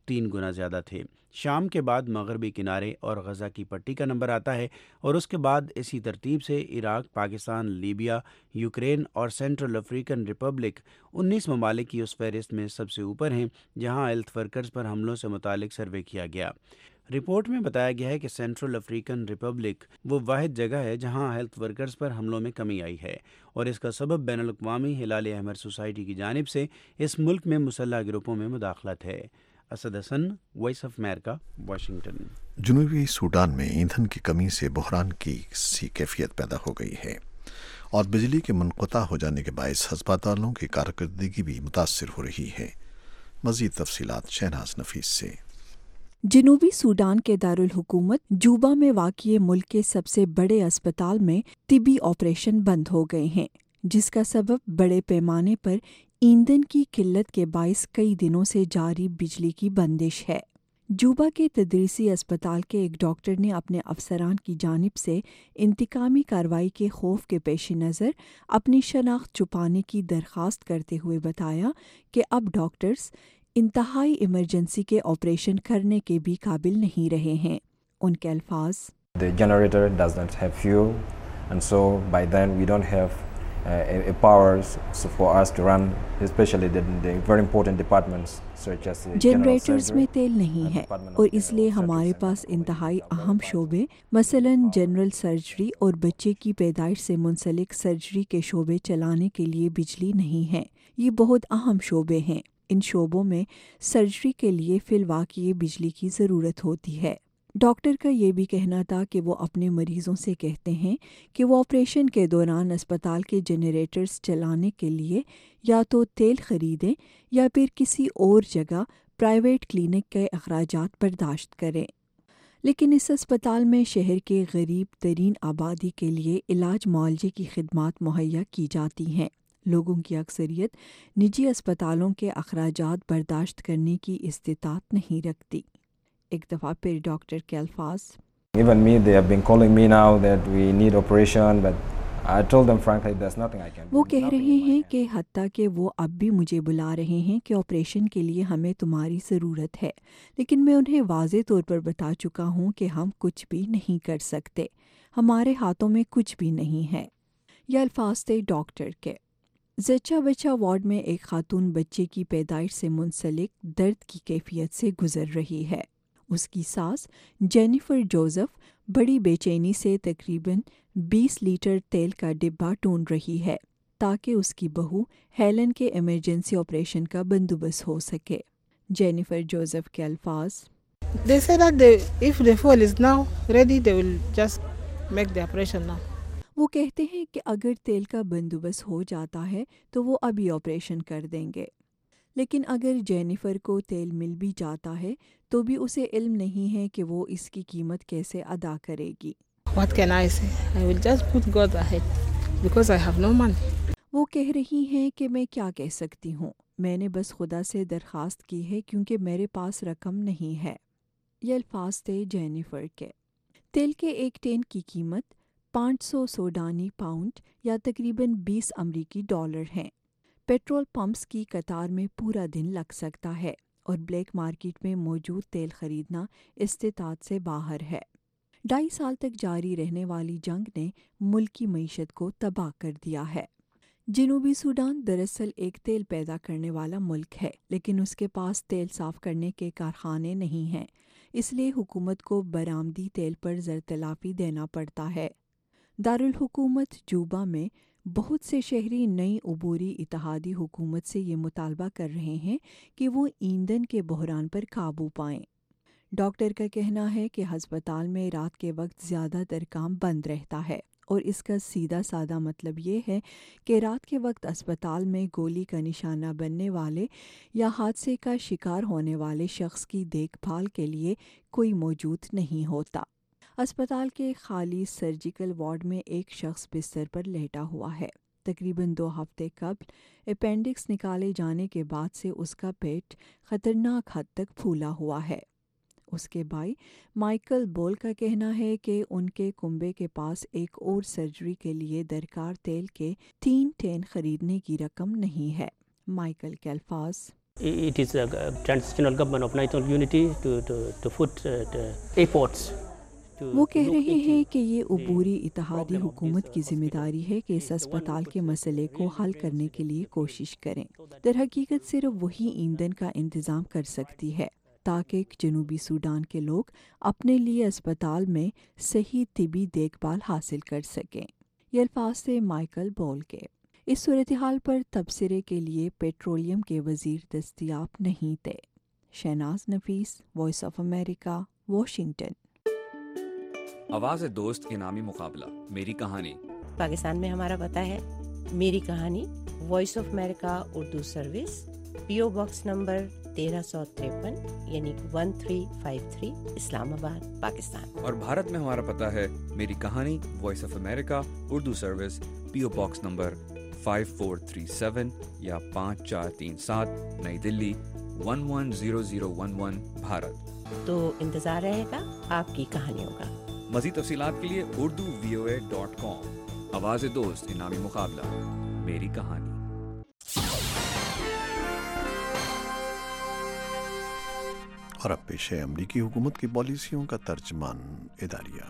تین گنا زیادہ تھے۔ شام کے بعد مغربی کنارے اور غزہ کی پٹی کا نمبر آتا ہے اور اس کے بعد اسی ترتیب سے عراق، پاکستان، لیبیا، یوکرین اور سینٹرل افریقن ریپبلک انیس ممالک کی اس فہرست میں سب سے اوپر ہیں جہاں ہیلتھ ورکرز پر حملوں سے متعلق سروے کیا گیا۔ رپورٹ میں بتایا گیا ہے کہ سینٹرل افریقن ریپبلک وہ واحد جگہ ہے جہاں ہیلتھ ورکرز پر حملوں میں کمی آئی ہے اور اس کا سبب بین الاقوامی ہلال احمر سوسائٹی کی جانب سے اس ملک میں مسلح گروپوں میں مداخلت ہے۔ Asad Hassan, voice of America, Washington. جنوبی سوڈان میں ایندھن کی کمی سے بحران کی سی کیفیت پیدا ہو گئی ہے اور بجلی کے منقطع ہو جانے کے باعث ہسپتالوں کی کارکردگی بھی متاثر ہو رہی ہے۔ مزید تفصیلات شہناز نفیس سے۔ جنوبی سوڈان کے دارالحکومت جوبا میں واقع ملک کے سب سے بڑے اسپتال میں طبی آپریشن بند ہو گئے ہیں، جس کا سبب بڑے پیمانے پر ایندھن کی قلت کے باعث کئی دنوں سے جاری بجلی کی بندش ہے۔ جوبا کے تدریسی اسپتال کے ایک ڈاکٹر نے اپنے افسران کی جانب سے انتقامی کارروائی کے خوف کے پیش نظر اپنی شناخت چھپانے کی درخواست کرتے ہوئے بتایا کہ اب ڈاکٹرز انتہائی ایمرجنسی کے آپریشن کرنے کے بھی قابل نہیں رہے ہیں۔ ان کے الفاظ: The generator does not have fuel and so by then we don't have uh, a powers so for us to run especially the, the very important departments such as the generators میں تیل نہیں ہے اور اس لیے ہمارے پاس انتہائی اہم شعبے مثلاً جنرل سرجری اور بچے کی پیدائش سے منسلک سرجری کے شعبے چلانے کے لیے بجلی نہیں ہے۔ یہ بہت اہم شعبے ہیں۔ ان شعبوں میں سرجری کے لیے فی الواقع بجلی کی ضرورت ہوتی ہے۔ ڈاکٹر کا یہ بھی کہنا تھا کہ وہ اپنے مریضوں سے کہتے ہیں کہ وہ آپریشن کے دوران اسپتال کے جنریٹرز چلانے کے لیے یا تو تیل خریدیں یا پھر کسی اور جگہ پرائیویٹ کلینک کے اخراجات برداشت کریں۔ لیکن اس اسپتال میں شہر کے غریب ترین آبادی کے لیے علاج معالجے کی خدمات مہیا کی جاتی ہیں۔ لوگوں کی اکثریت نجی اسپتالوں کے اخراجات برداشت کرنے کی استطاعت نہیں رکھتی۔ ایک دفعہ پھر ڈاکٹر کے الفاظ: Even me, they have been calling me now that we need operation, but I told them frankly there's nothing I can do. وہ کہہ رہے ہیں کہ حتیٰ کہ وہ اب بھی مجھے بلا رہے ہیں کہ آپریشن کے لیے ہمیں تمہاری ضرورت ہے، لیکن میں انہیں واضح طور پر بتا چکا ہوں کہ ہم کچھ بھی نہیں کر سکتے، ہمارے ہاتھوں میں کچھ بھی نہیں ہے۔ یہ الفاظ تھے ڈاکٹر کے۔ زچہ بچہ وارڈ میں ایک خاتون بچے کی پیدائش سے منسلک درد کی کیفیت سے گزر رہی ہے۔ اس کی ساس جینیفر جوزف بڑی بے چینی سے تقریباً بیس لیٹر تیل کا ڈبہ ڈھونڈ رہی ہے تاکہ اس کی بہو ہیلن کے ایمرجنسی آپریشن کا بندوبست ہو سکے۔ جینیفر جوزف کے الفاظ: They say that they, if the fuel is now ready, they will just make the operation now. وہ کہتے ہیں کہ اگر تیل کا بندوبست ہو جاتا ہے تو وہ ابھی آپریشن کر دیں گے، لیکن اگر جینیفر کو تیل مل بھی جاتا ہے تو بھی اسے علم نہیں ہے کہ وہ اس کی قیمت کیسے ادا کرے گی۔ What can I say? I will just put God ahead because I have no money. وہ کہہ رہی ہیں کہ میں کیا کہہ سکتی ہوں، میں نے بس خدا سے درخواست کی ہے کیونکہ میرے پاس رقم نہیں ہے۔ یہ الفاظ تھے جینیفر کے۔ تیل کے ایک ٹین کی قیمت پانچ سو سوڈانی پاؤنڈ یا تقریباً بیس امریکی ڈالر ہیں۔ پیٹرول پمپس کی قطار میں پورا دن لگ سکتا ہے اور بلیک مارکیٹ میں موجود تیل خریدنا استطاعت سے باہر ہے۔ ڈھائی سال تک جاری رہنے والی جنگ نے ملک کی معیشت کو تباہ کر دیا ہے۔ جنوبی سوڈان دراصل ایک تیل پیدا کرنے والا ملک ہے، لیکن اس کے پاس تیل صاف کرنے کے کارخانے نہیں ہیں، اس لیے حکومت کو برآمدی تیل پر زرتلافی دینا پڑتا ہے۔ دارالحکومت جوبا میں بہت سے شہری نئی عبوری اتحادی حکومت سے یہ مطالبہ کر رہے ہیں کہ وہ ایندھن کے بحران پر قابو پائیں۔ ڈاکٹر کا کہنا ہے کہ ہسپتال میں رات کے وقت زیادہ تر کام بند رہتا ہے اور اس کا سیدھا سادہ مطلب یہ ہے کہ رات کے وقت اسپتال میں گولی کا نشانہ بننے والے یا حادثے کا شکار ہونے والے شخص کی دیکھ بھال کے لیے کوئی موجود نہیں ہوتا۔ اسپتال کے خالی سرجیکل وارڈ میں ایک شخص بستر پر لیٹا ہوا ہے۔ تقریباً دو ہفتے قبل اپینڈکس نکالے جانے کے بعد سے اس کا پیٹ خطرناک حد تک پھولا ہوا ہے۔ اس کے بھائی مائیکل بول کا کہنا ہے کہ ان کے کنبے کے پاس ایک اور سرجری کے لیے درکار تیل کے تین ٹین خریدنے کی رقم نہیں ہے۔ مائیکل کے الفاظ: It is a transitional government of national unity to to to put uh, the efforts. وہ کہہ رہے ہیں کہ یہ عبوری اتحادی حکومت کی ذمہ داری ہے کہ اس اسپتال کے مسئلے کو حل کرنے کے لیے کوشش کریں۔ در حقیقت صرف وہی ایندھن کا انتظام کر سکتی ہے تاکہ جنوبی سوڈان کے لوگ اپنے لیے اسپتال میں صحیح طبی دیکھ بھال حاصل کر سکیں۔ یہ الفاظ تھے مائیکل بول کے۔ اس صورتحال پر تبصرے کے لیے پیٹرولیم کے وزیر دستیاب نہیں تھے۔ Shahnaz Nafees, voice of America, Washington. آواز دوست انعامی مقابلہ میری کہانی۔ پاکستان میں ہمارا پتہ ہے میری کہانی، voice of America Urdu service, P O box number تیرہ سو تریپن یعنی one three five three, Islamabad, Pakistan. اور بھارت میں ہمارا پتہ ہے میری کہانی، voice of America Urdu service, P O box number five four three seven یا پانچ چار تین سات، Nai Dilli one one zero zero one one, Bharat. تو انتظار رہے گا آپ کی کہانیوں کا۔ مزید تفصیلات کے لیے Urdu V O A dot کام۔ آواز دوست انعامی مقابلہ میری کہانی۔ اور اب پیش ہے امریکی حکومت کی پالیسیوں کا ترجمان اداریہ۔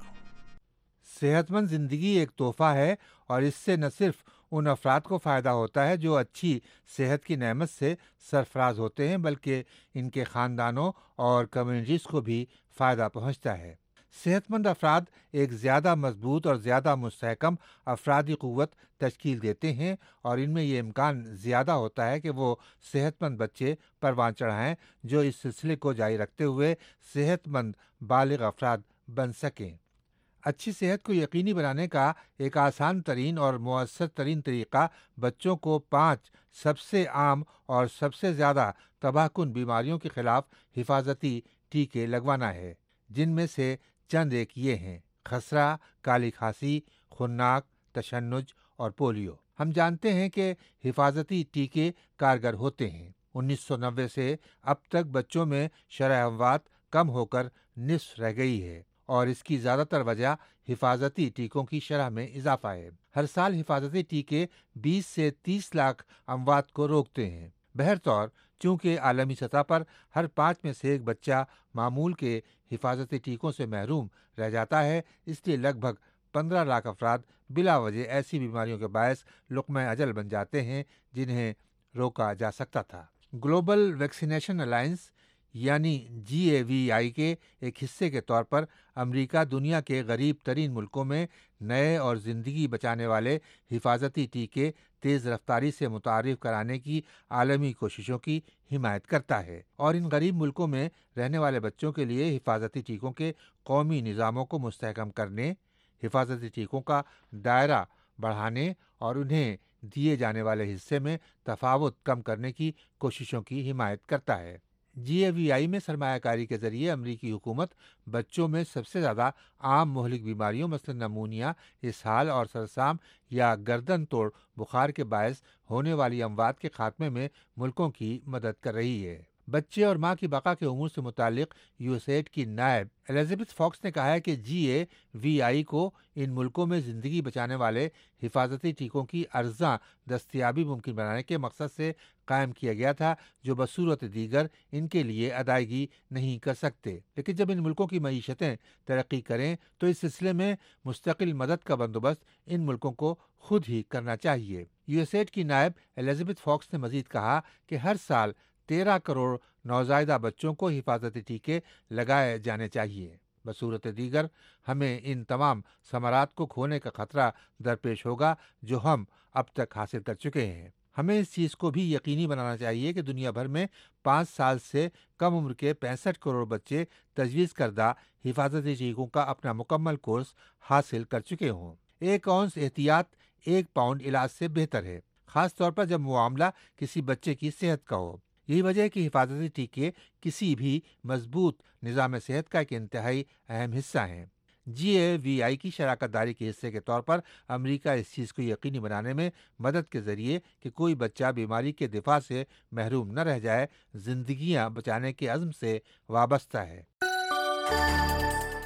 صحت مند زندگی ایک تحفہ ہے اور اس سے نہ صرف ان افراد کو فائدہ ہوتا ہے جو اچھی صحت کی نعمت سے سرفراز ہوتے ہیں، بلکہ ان کے خاندانوں اور کمیونٹیز کو بھی فائدہ پہنچتا ہے۔ صحت مند افراد ایک زیادہ مضبوط اور زیادہ مستحکم افرادی قوت تشکیل دیتے ہیں اور ان میں یہ امکان زیادہ ہوتا ہے کہ وہ صحت مند بچے پروان چڑھائیں جو اس سلسلے کو جاری رکھتے ہوئے صحت مند بالغ افراد بن سکیں۔ اچھی صحت کو یقینی بنانے کا ایک آسان ترین اور مؤثر ترین طریقہ بچوں کو پانچ سب سے عام اور سب سے زیادہ تباہ کن بیماریوں کے خلاف حفاظتی ٹیکے لگوانا ہے، جن میں سے چند ایک یہ ہیں: خسرہ، کالی کھانسی، خناق، تشنج اور پولیو۔ ہم جانتے ہیں کہ حفاظتی ٹیکے کارگر ہوتے ہیں۔ انیس سو نوے سے اب تک بچوں میں شرح اموات کم ہو کر نصف رہ گئی ہے اور اس کی زیادہ تر وجہ حفاظتی ٹیکوں کی شرح میں اضافہ ہے۔ ہر سال حفاظتی ٹیکے بیس سے تیس لاکھ اموات کو روکتے ہیں۔ بہرطور چونکہ عالمی سطح پر ہر پانچ میں سے ایک بچہ معمول کے حفاظتی ٹیکوں سے محروم رہ جاتا ہے، اس لیے لگ بھگ پندرہ لاکھ افراد بلا وجہ ایسی بیماریوں کے باعث لقمہ اجل بن جاتے ہیں جنہیں روکا جا سکتا تھا۔ گلوبل ویکسینیشن الائنس یعنی جی اے وی آئی کے ایک حصے کے طور پر امریکہ دنیا کے غریب ترین ملکوں میں نئے اور زندگی بچانے والے حفاظتی ٹیکے تیز رفتاری سے متعارف کرانے کی عالمی کوششوں کی حمایت کرتا ہے اور ان غریب ملکوں میں رہنے والے بچوں کے لیے حفاظتی ٹیکوں کے قومی نظاموں کو مستحکم کرنے، حفاظتی ٹیکوں کا دائرہ بڑھانے اور انہیں دیے جانے والے حصے میں تفاوت کم کرنے کی کوششوں کی حمایت کرتا ہے۔ جی اے وی آئی میں سرمایہ کاری کے ذریعے امریکی حکومت بچوں میں سب سے زیادہ عام مہلک بیماریوں مثل نمونیا، اسہال اور سرسام یا گردن توڑ بخار کے باعث ہونے والی اموات کے خاتمے میں ملکوں کی مدد کر رہی ہے۔ بچے اور ماں کی بقا کے امور سے متعلق یو ایس ایڈ کی نائب الزبتھ فاکس نے کہا ہے کہ جی اے وی آئی کو ان ملکوں میں زندگی بچانے والے حفاظتی ٹیکوں کی ارزاں دستیابی ممکن بنانے کے مقصد سے قائم کیا گیا تھا، جو بصورت دیگر ان کے لیے ادائیگی نہیں کر سکتے۔ لیکن جب ان ملکوں کی معیشتیں ترقی کریں تو اس سلسلے میں مستقل مدد کا بندوبست ان ملکوں کو خود ہی کرنا چاہیے۔ یو ایس ایڈ کی نائب الزبتھ فاکس نے مزید کہا کہ ہر سال تیرہ کروڑ نوزائیدہ بچوں کو حفاظتی ٹیکے لگائے جانے چاہیے۔ بصورت دیگر ہمیں ان تمام ثمرات کو کھونے کا خطرہ درپیش ہوگا جو ہم اب تک حاصل کر چکے ہیں۔ ہمیں اس چیز کو بھی یقینی بنانا چاہیے کہ دنیا بھر میں پانچ سال سے کم عمر کے پینسٹھ کروڑ بچے تجویز کردہ حفاظتی ٹیکوں کا اپنا مکمل کورس حاصل کر چکے ہوں۔ ایک اونس احتیاط ایک پاؤنڈ علاج سے بہتر ہے، خاص طور پر جب معاملہ کسی بچے کی صحت کا ہو۔ یہی وجہ ہے کہ حفاظتی ٹیکے کسی بھی مضبوط نظام صحت کا ایک انتہائی اہم حصہ ہیں۔ جی اے وی آئی کی شراکت داری کے حصے کے طور پر امریکہ اس چیز کو یقینی بنانے میں مدد کے ذریعے کہ کوئی بچہ بیماری کے دفاع سے محروم نہ رہ جائے، زندگیاں بچانے کے عزم سے وابستہ ہے۔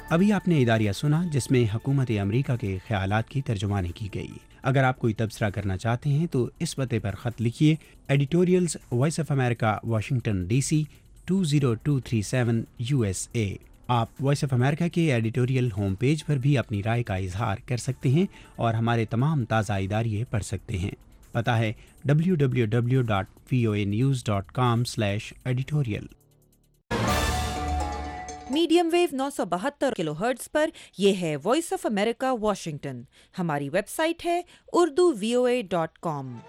ابھی آپ نے اداریہ سنا جس میں حکومت امریکہ کے خیالات کی ترجمانی کی گئی. اگر آپ کوئی تبصرہ کرنا چاہتے ہیں تو اس پتے پر خط لکھیے. Editorials voice of America Washington D C two zero two three seven U S A. آپ وائس آف امریکہ کے ایڈیٹوریل ہوم پیج پر بھی اپنی رائے کا اظہار کر سکتے ہیں اور ہمارے تمام تازہ اداریے پڑھ سکتے ہیں. پتہ ہے W W W dot V O A news dot com slash editorial. Medium wave نو سو بہتر کلو ہرٹز پر یہ ہے وائس آف امریکہ واشنگٹن. ہماری ویب سائٹ ہے Urdu V O A dot com.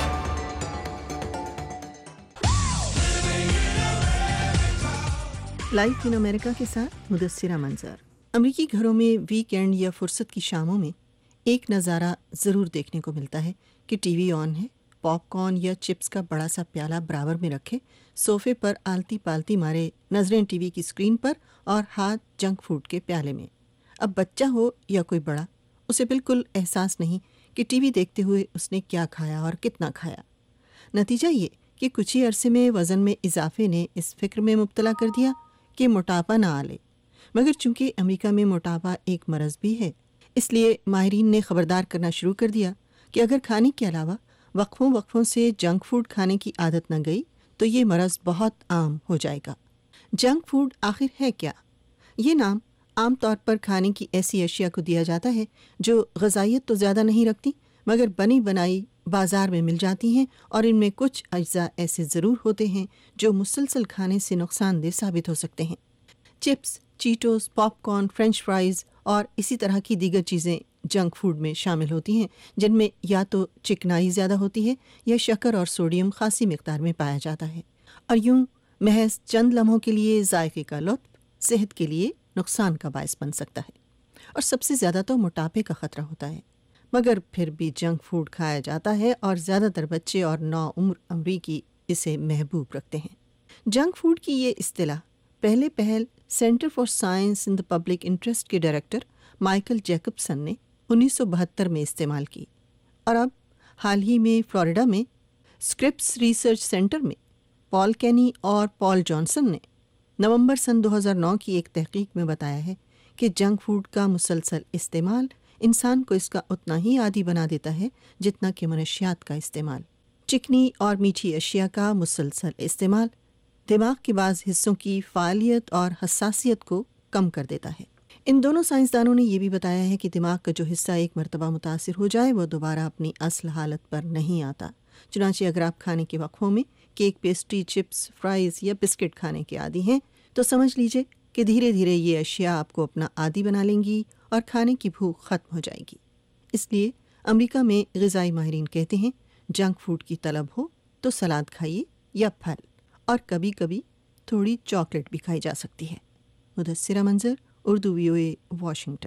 Life in America کے ساتھ مدثرہ منظر. امریکی گھروں میں ویک اینڈ یا فرصت کی شاموں میں ایک نظارہ ضرور دیکھنے کو ملتا ہے کہ ٹی وی آن ہے، پاپ کارن یا چپس کا بڑا سا پیالہ برابر میں رکھے، صوفے پر آلتی پالتی مارے نظریں ٹی وی کی اسکرین پر اور ہاتھ جنک فوڈ کے پیالے میں. اب بچہ ہو یا کوئی بڑا، اسے بالکل احساس نہیں کہ ٹی وی دیکھتے ہوئے اس نے کیا کھایا اور کتنا کھایا. نتیجہ یہ کہ کچھ ہی عرصے میں وزن میں اضافے نے اس فکر میں مبتلا کر دیا کہ موٹاپا نہ آ لے. مگر چونکہ امریکہ میں موٹاپا ایک مرض بھی ہے، اس لیے ماہرین نے خبردار کرنا شروع کر دیا کہ اگر کھانے کے علاوہ وقفوں وقفوں سے جنک فوڈ کھانے کی عادت نہ گئی تو یہ مرض بہت عام ہو جائے گا. جنک فوڈ آخر ہے کیا؟ یہ نام عام طور پر کھانے کی ایسی اشیاء کو دیا جاتا ہے جو غذائیت تو زیادہ نہیں رکھتی مگر بنی بنائی بازار میں مل جاتی ہیں، اور ان میں کچھ اجزاء ایسے ضرور ہوتے ہیں جو مسلسل کھانے سے نقصان دہ ثابت ہو سکتے ہیں. Chips, Cheetos, popcorn, French fries اور اسی طرح کی دیگر چیزیں جنک فوڈ میں شامل ہوتی ہیں جن میں یا تو چکنائی زیادہ ہوتی ہے یا شکر اور سوڈیم خاصی مقدار میں پایا جاتا ہے، اور یوں محض چند لمحوں کے لیے ذائقے کا لطف صحت کے لیے نقصان کا باعث بن سکتا ہے. اور سب سے زیادہ تو موٹاپے کا خطرہ ہوتا ہے. مگر پھر بھی جنک فوڈ کھایا جاتا ہے اور زیادہ تر بچے اور نوعمر امریکی اسے محبوب رکھتے ہیں. جنک فوڈ کی یہ اصطلاح پہلے پہل centre for science in the public interest کے ڈائریکٹر مائیکل جیکبسن نے انیس سو بہتر میں استعمال کی، اور اب حال ہی میں فلوریڈا میں اسکرپس ریسرچ سینٹر میں پال کینی اور پال جانسن نے نومبر سن دو ہزار نو کی ایک تحقیق میں بتایا ہے کہ جنک فوڈ کا مسلسل استعمال انسان کو اس کا اتنا ہی عادی بنا دیتا ہے جتنا کہ منشیات کا استعمال. چکنی اور میٹھی اشیاء کا مسلسل استعمال دماغ کے بعض حصوں کی فعالیت اور حساسیت کو کم کر دیتا ہے. ان دونوں سائنسدانوں نے یہ بھی بتایا ہے کہ دماغ کا جو حصہ ایک مرتبہ متاثر ہو جائے وہ دوبارہ اپنی اصل حالت پر نہیں آتا. چنانچہ اگر آپ کھانے کے وقفوں میں کیک، پیسٹری، چپس، فرائز یا بسکٹ کھانے کے عادی ہیں تو سمجھ لیجئے کہ دھیرے دھیرے یہ اشیاء آپ کو اپنا عادی بنا لیں گی اور کھانے کی بھوک ختم ہو جائے گی. اس لیے امریکہ میں غذائی ماہرین کہتے ہیں جنک فوڈ کی طلب ہو تو سلاد کھائیے یا پھل، اور کبھی کبھی تھوڑی چاکلیٹ بھی کھائی جا سکتی ہے. Mudassira Manzar, Urdu V O A, Washington.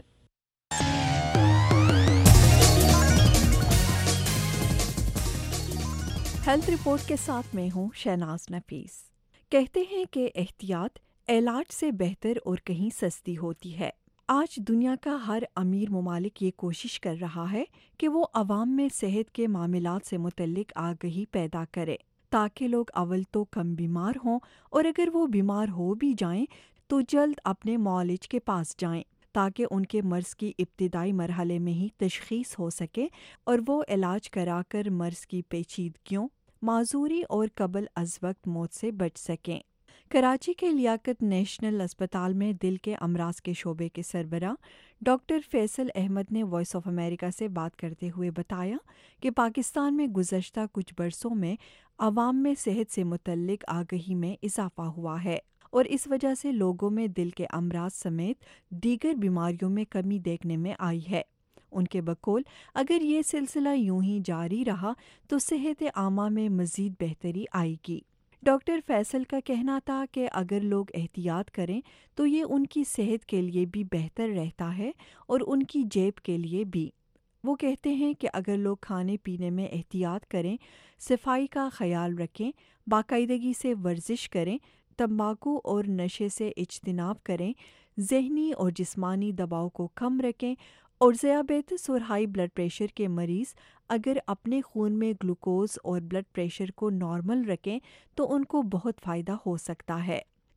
Health report کے ساتھ میں ہوں شہناز نفیس. کہتے ہیں کہ احتیاط علاج سے بہتر اور کہیں سستی ہوتی ہے. آج دنیا کا ہر امیر ممالک یہ کوشش کر رہا ہے کہ وہ عوام میں صحت کے معاملات سے متعلق آگہی پیدا کرے تاکہ لوگ اول تو کم بیمار ہوں، اور اگر وہ بیمار ہو بھی جائیں تو جلد اپنے معالج کے پاس جائیں تاکہ ان کے مرض کی ابتدائی مرحلے میں ہی تشخیص ہو سکے اور وہ علاج کرا کر مرض کی پیچیدگیوں، معذوری اور قبل از وقت موت سے بچ سکیں. کراچی کے لیاقت نیشنل اسپتال میں دل کے امراض کے شعبے کے سربراہ ڈاکٹر فیصل احمد نے وائس آف امریکہ سے بات کرتے ہوئے بتایا کہ پاکستان میں گزشتہ کچھ برسوں میں عوام میں صحت سے متعلق آگہی میں اضافہ ہوا ہے اور اس وجہ سے لوگوں میں دل کے امراض سمیت دیگر بیماریوں میں کمی دیکھنے میں آئی ہے. ان کے بقول اگر یہ سلسلہ یوں ہی جاری رہا تو صحت عامہ میں مزید بہتری آئے گی. ڈاکٹر فیصل کا کہنا تھا کہ اگر لوگ احتیاط کریں تو یہ ان کی صحت کے لیے بھی بہتر رہتا ہے اور ان کی جیب کے لیے بھی. وہ کہتے ہیں کہ اگر لوگ کھانے پینے میں احتیاط کریں، صفائی کا خیال رکھیں، باقاعدگی سے ورزش کریں، تمباکو اور نشے سے اجتناب کریں، ذہنی اور جسمانی دباؤ کو کم رکھیں، اور ذیابیطس اور ہائی بلڈ پریشر کے مریض اگر اپنے خون میں گلوکوز اور بلڈ پریشر کو نارمل رکھیں تو ان کو بہت فائدہ ہو سکتا ہے.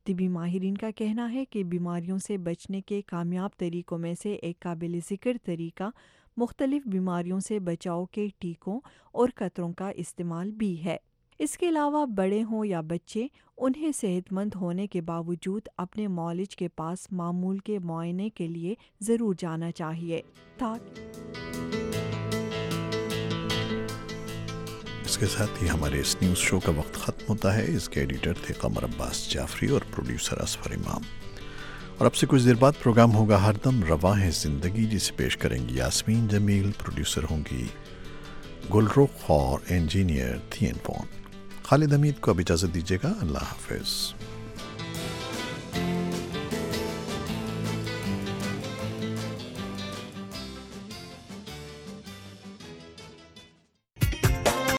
طبی ماہرین کا کہنا ہے کہ بیماریوں سے بچنے کے کامیاب طریقوں میں سے ایک قابل ذکر طریقہ مختلف بیماریوں سے بچاؤ کے ٹیکوں اور قطروں کا استعمال بھی ہے۔ اس کے علاوہ بڑے ہوں یا بچے، انہیں صحت مند ہونے کے باوجود اپنے معالج کے پاس معمول کے معائنے کے لیے ضرور جانا چاہیے۔ اس کے ساتھ ہی ہمارے اس نیوز شو کا وقت ختم ہوتا ہے۔ اس کے ایڈیٹر تھے قمر عباس جعفری اور پروڈیوسر اصفر امام۔ اور اب سے کچھ دیر بعد پروگرام ہوگا ہر دم رواں ہے زندگی، جسے پیش کریں گی یاسمین جمیل، پروڈیوسر ہوں گی گلرخ اور انجینئر تھین فون۔ خالد حمید کو اب اجازت دیجیے گا، اللہ حافظ۔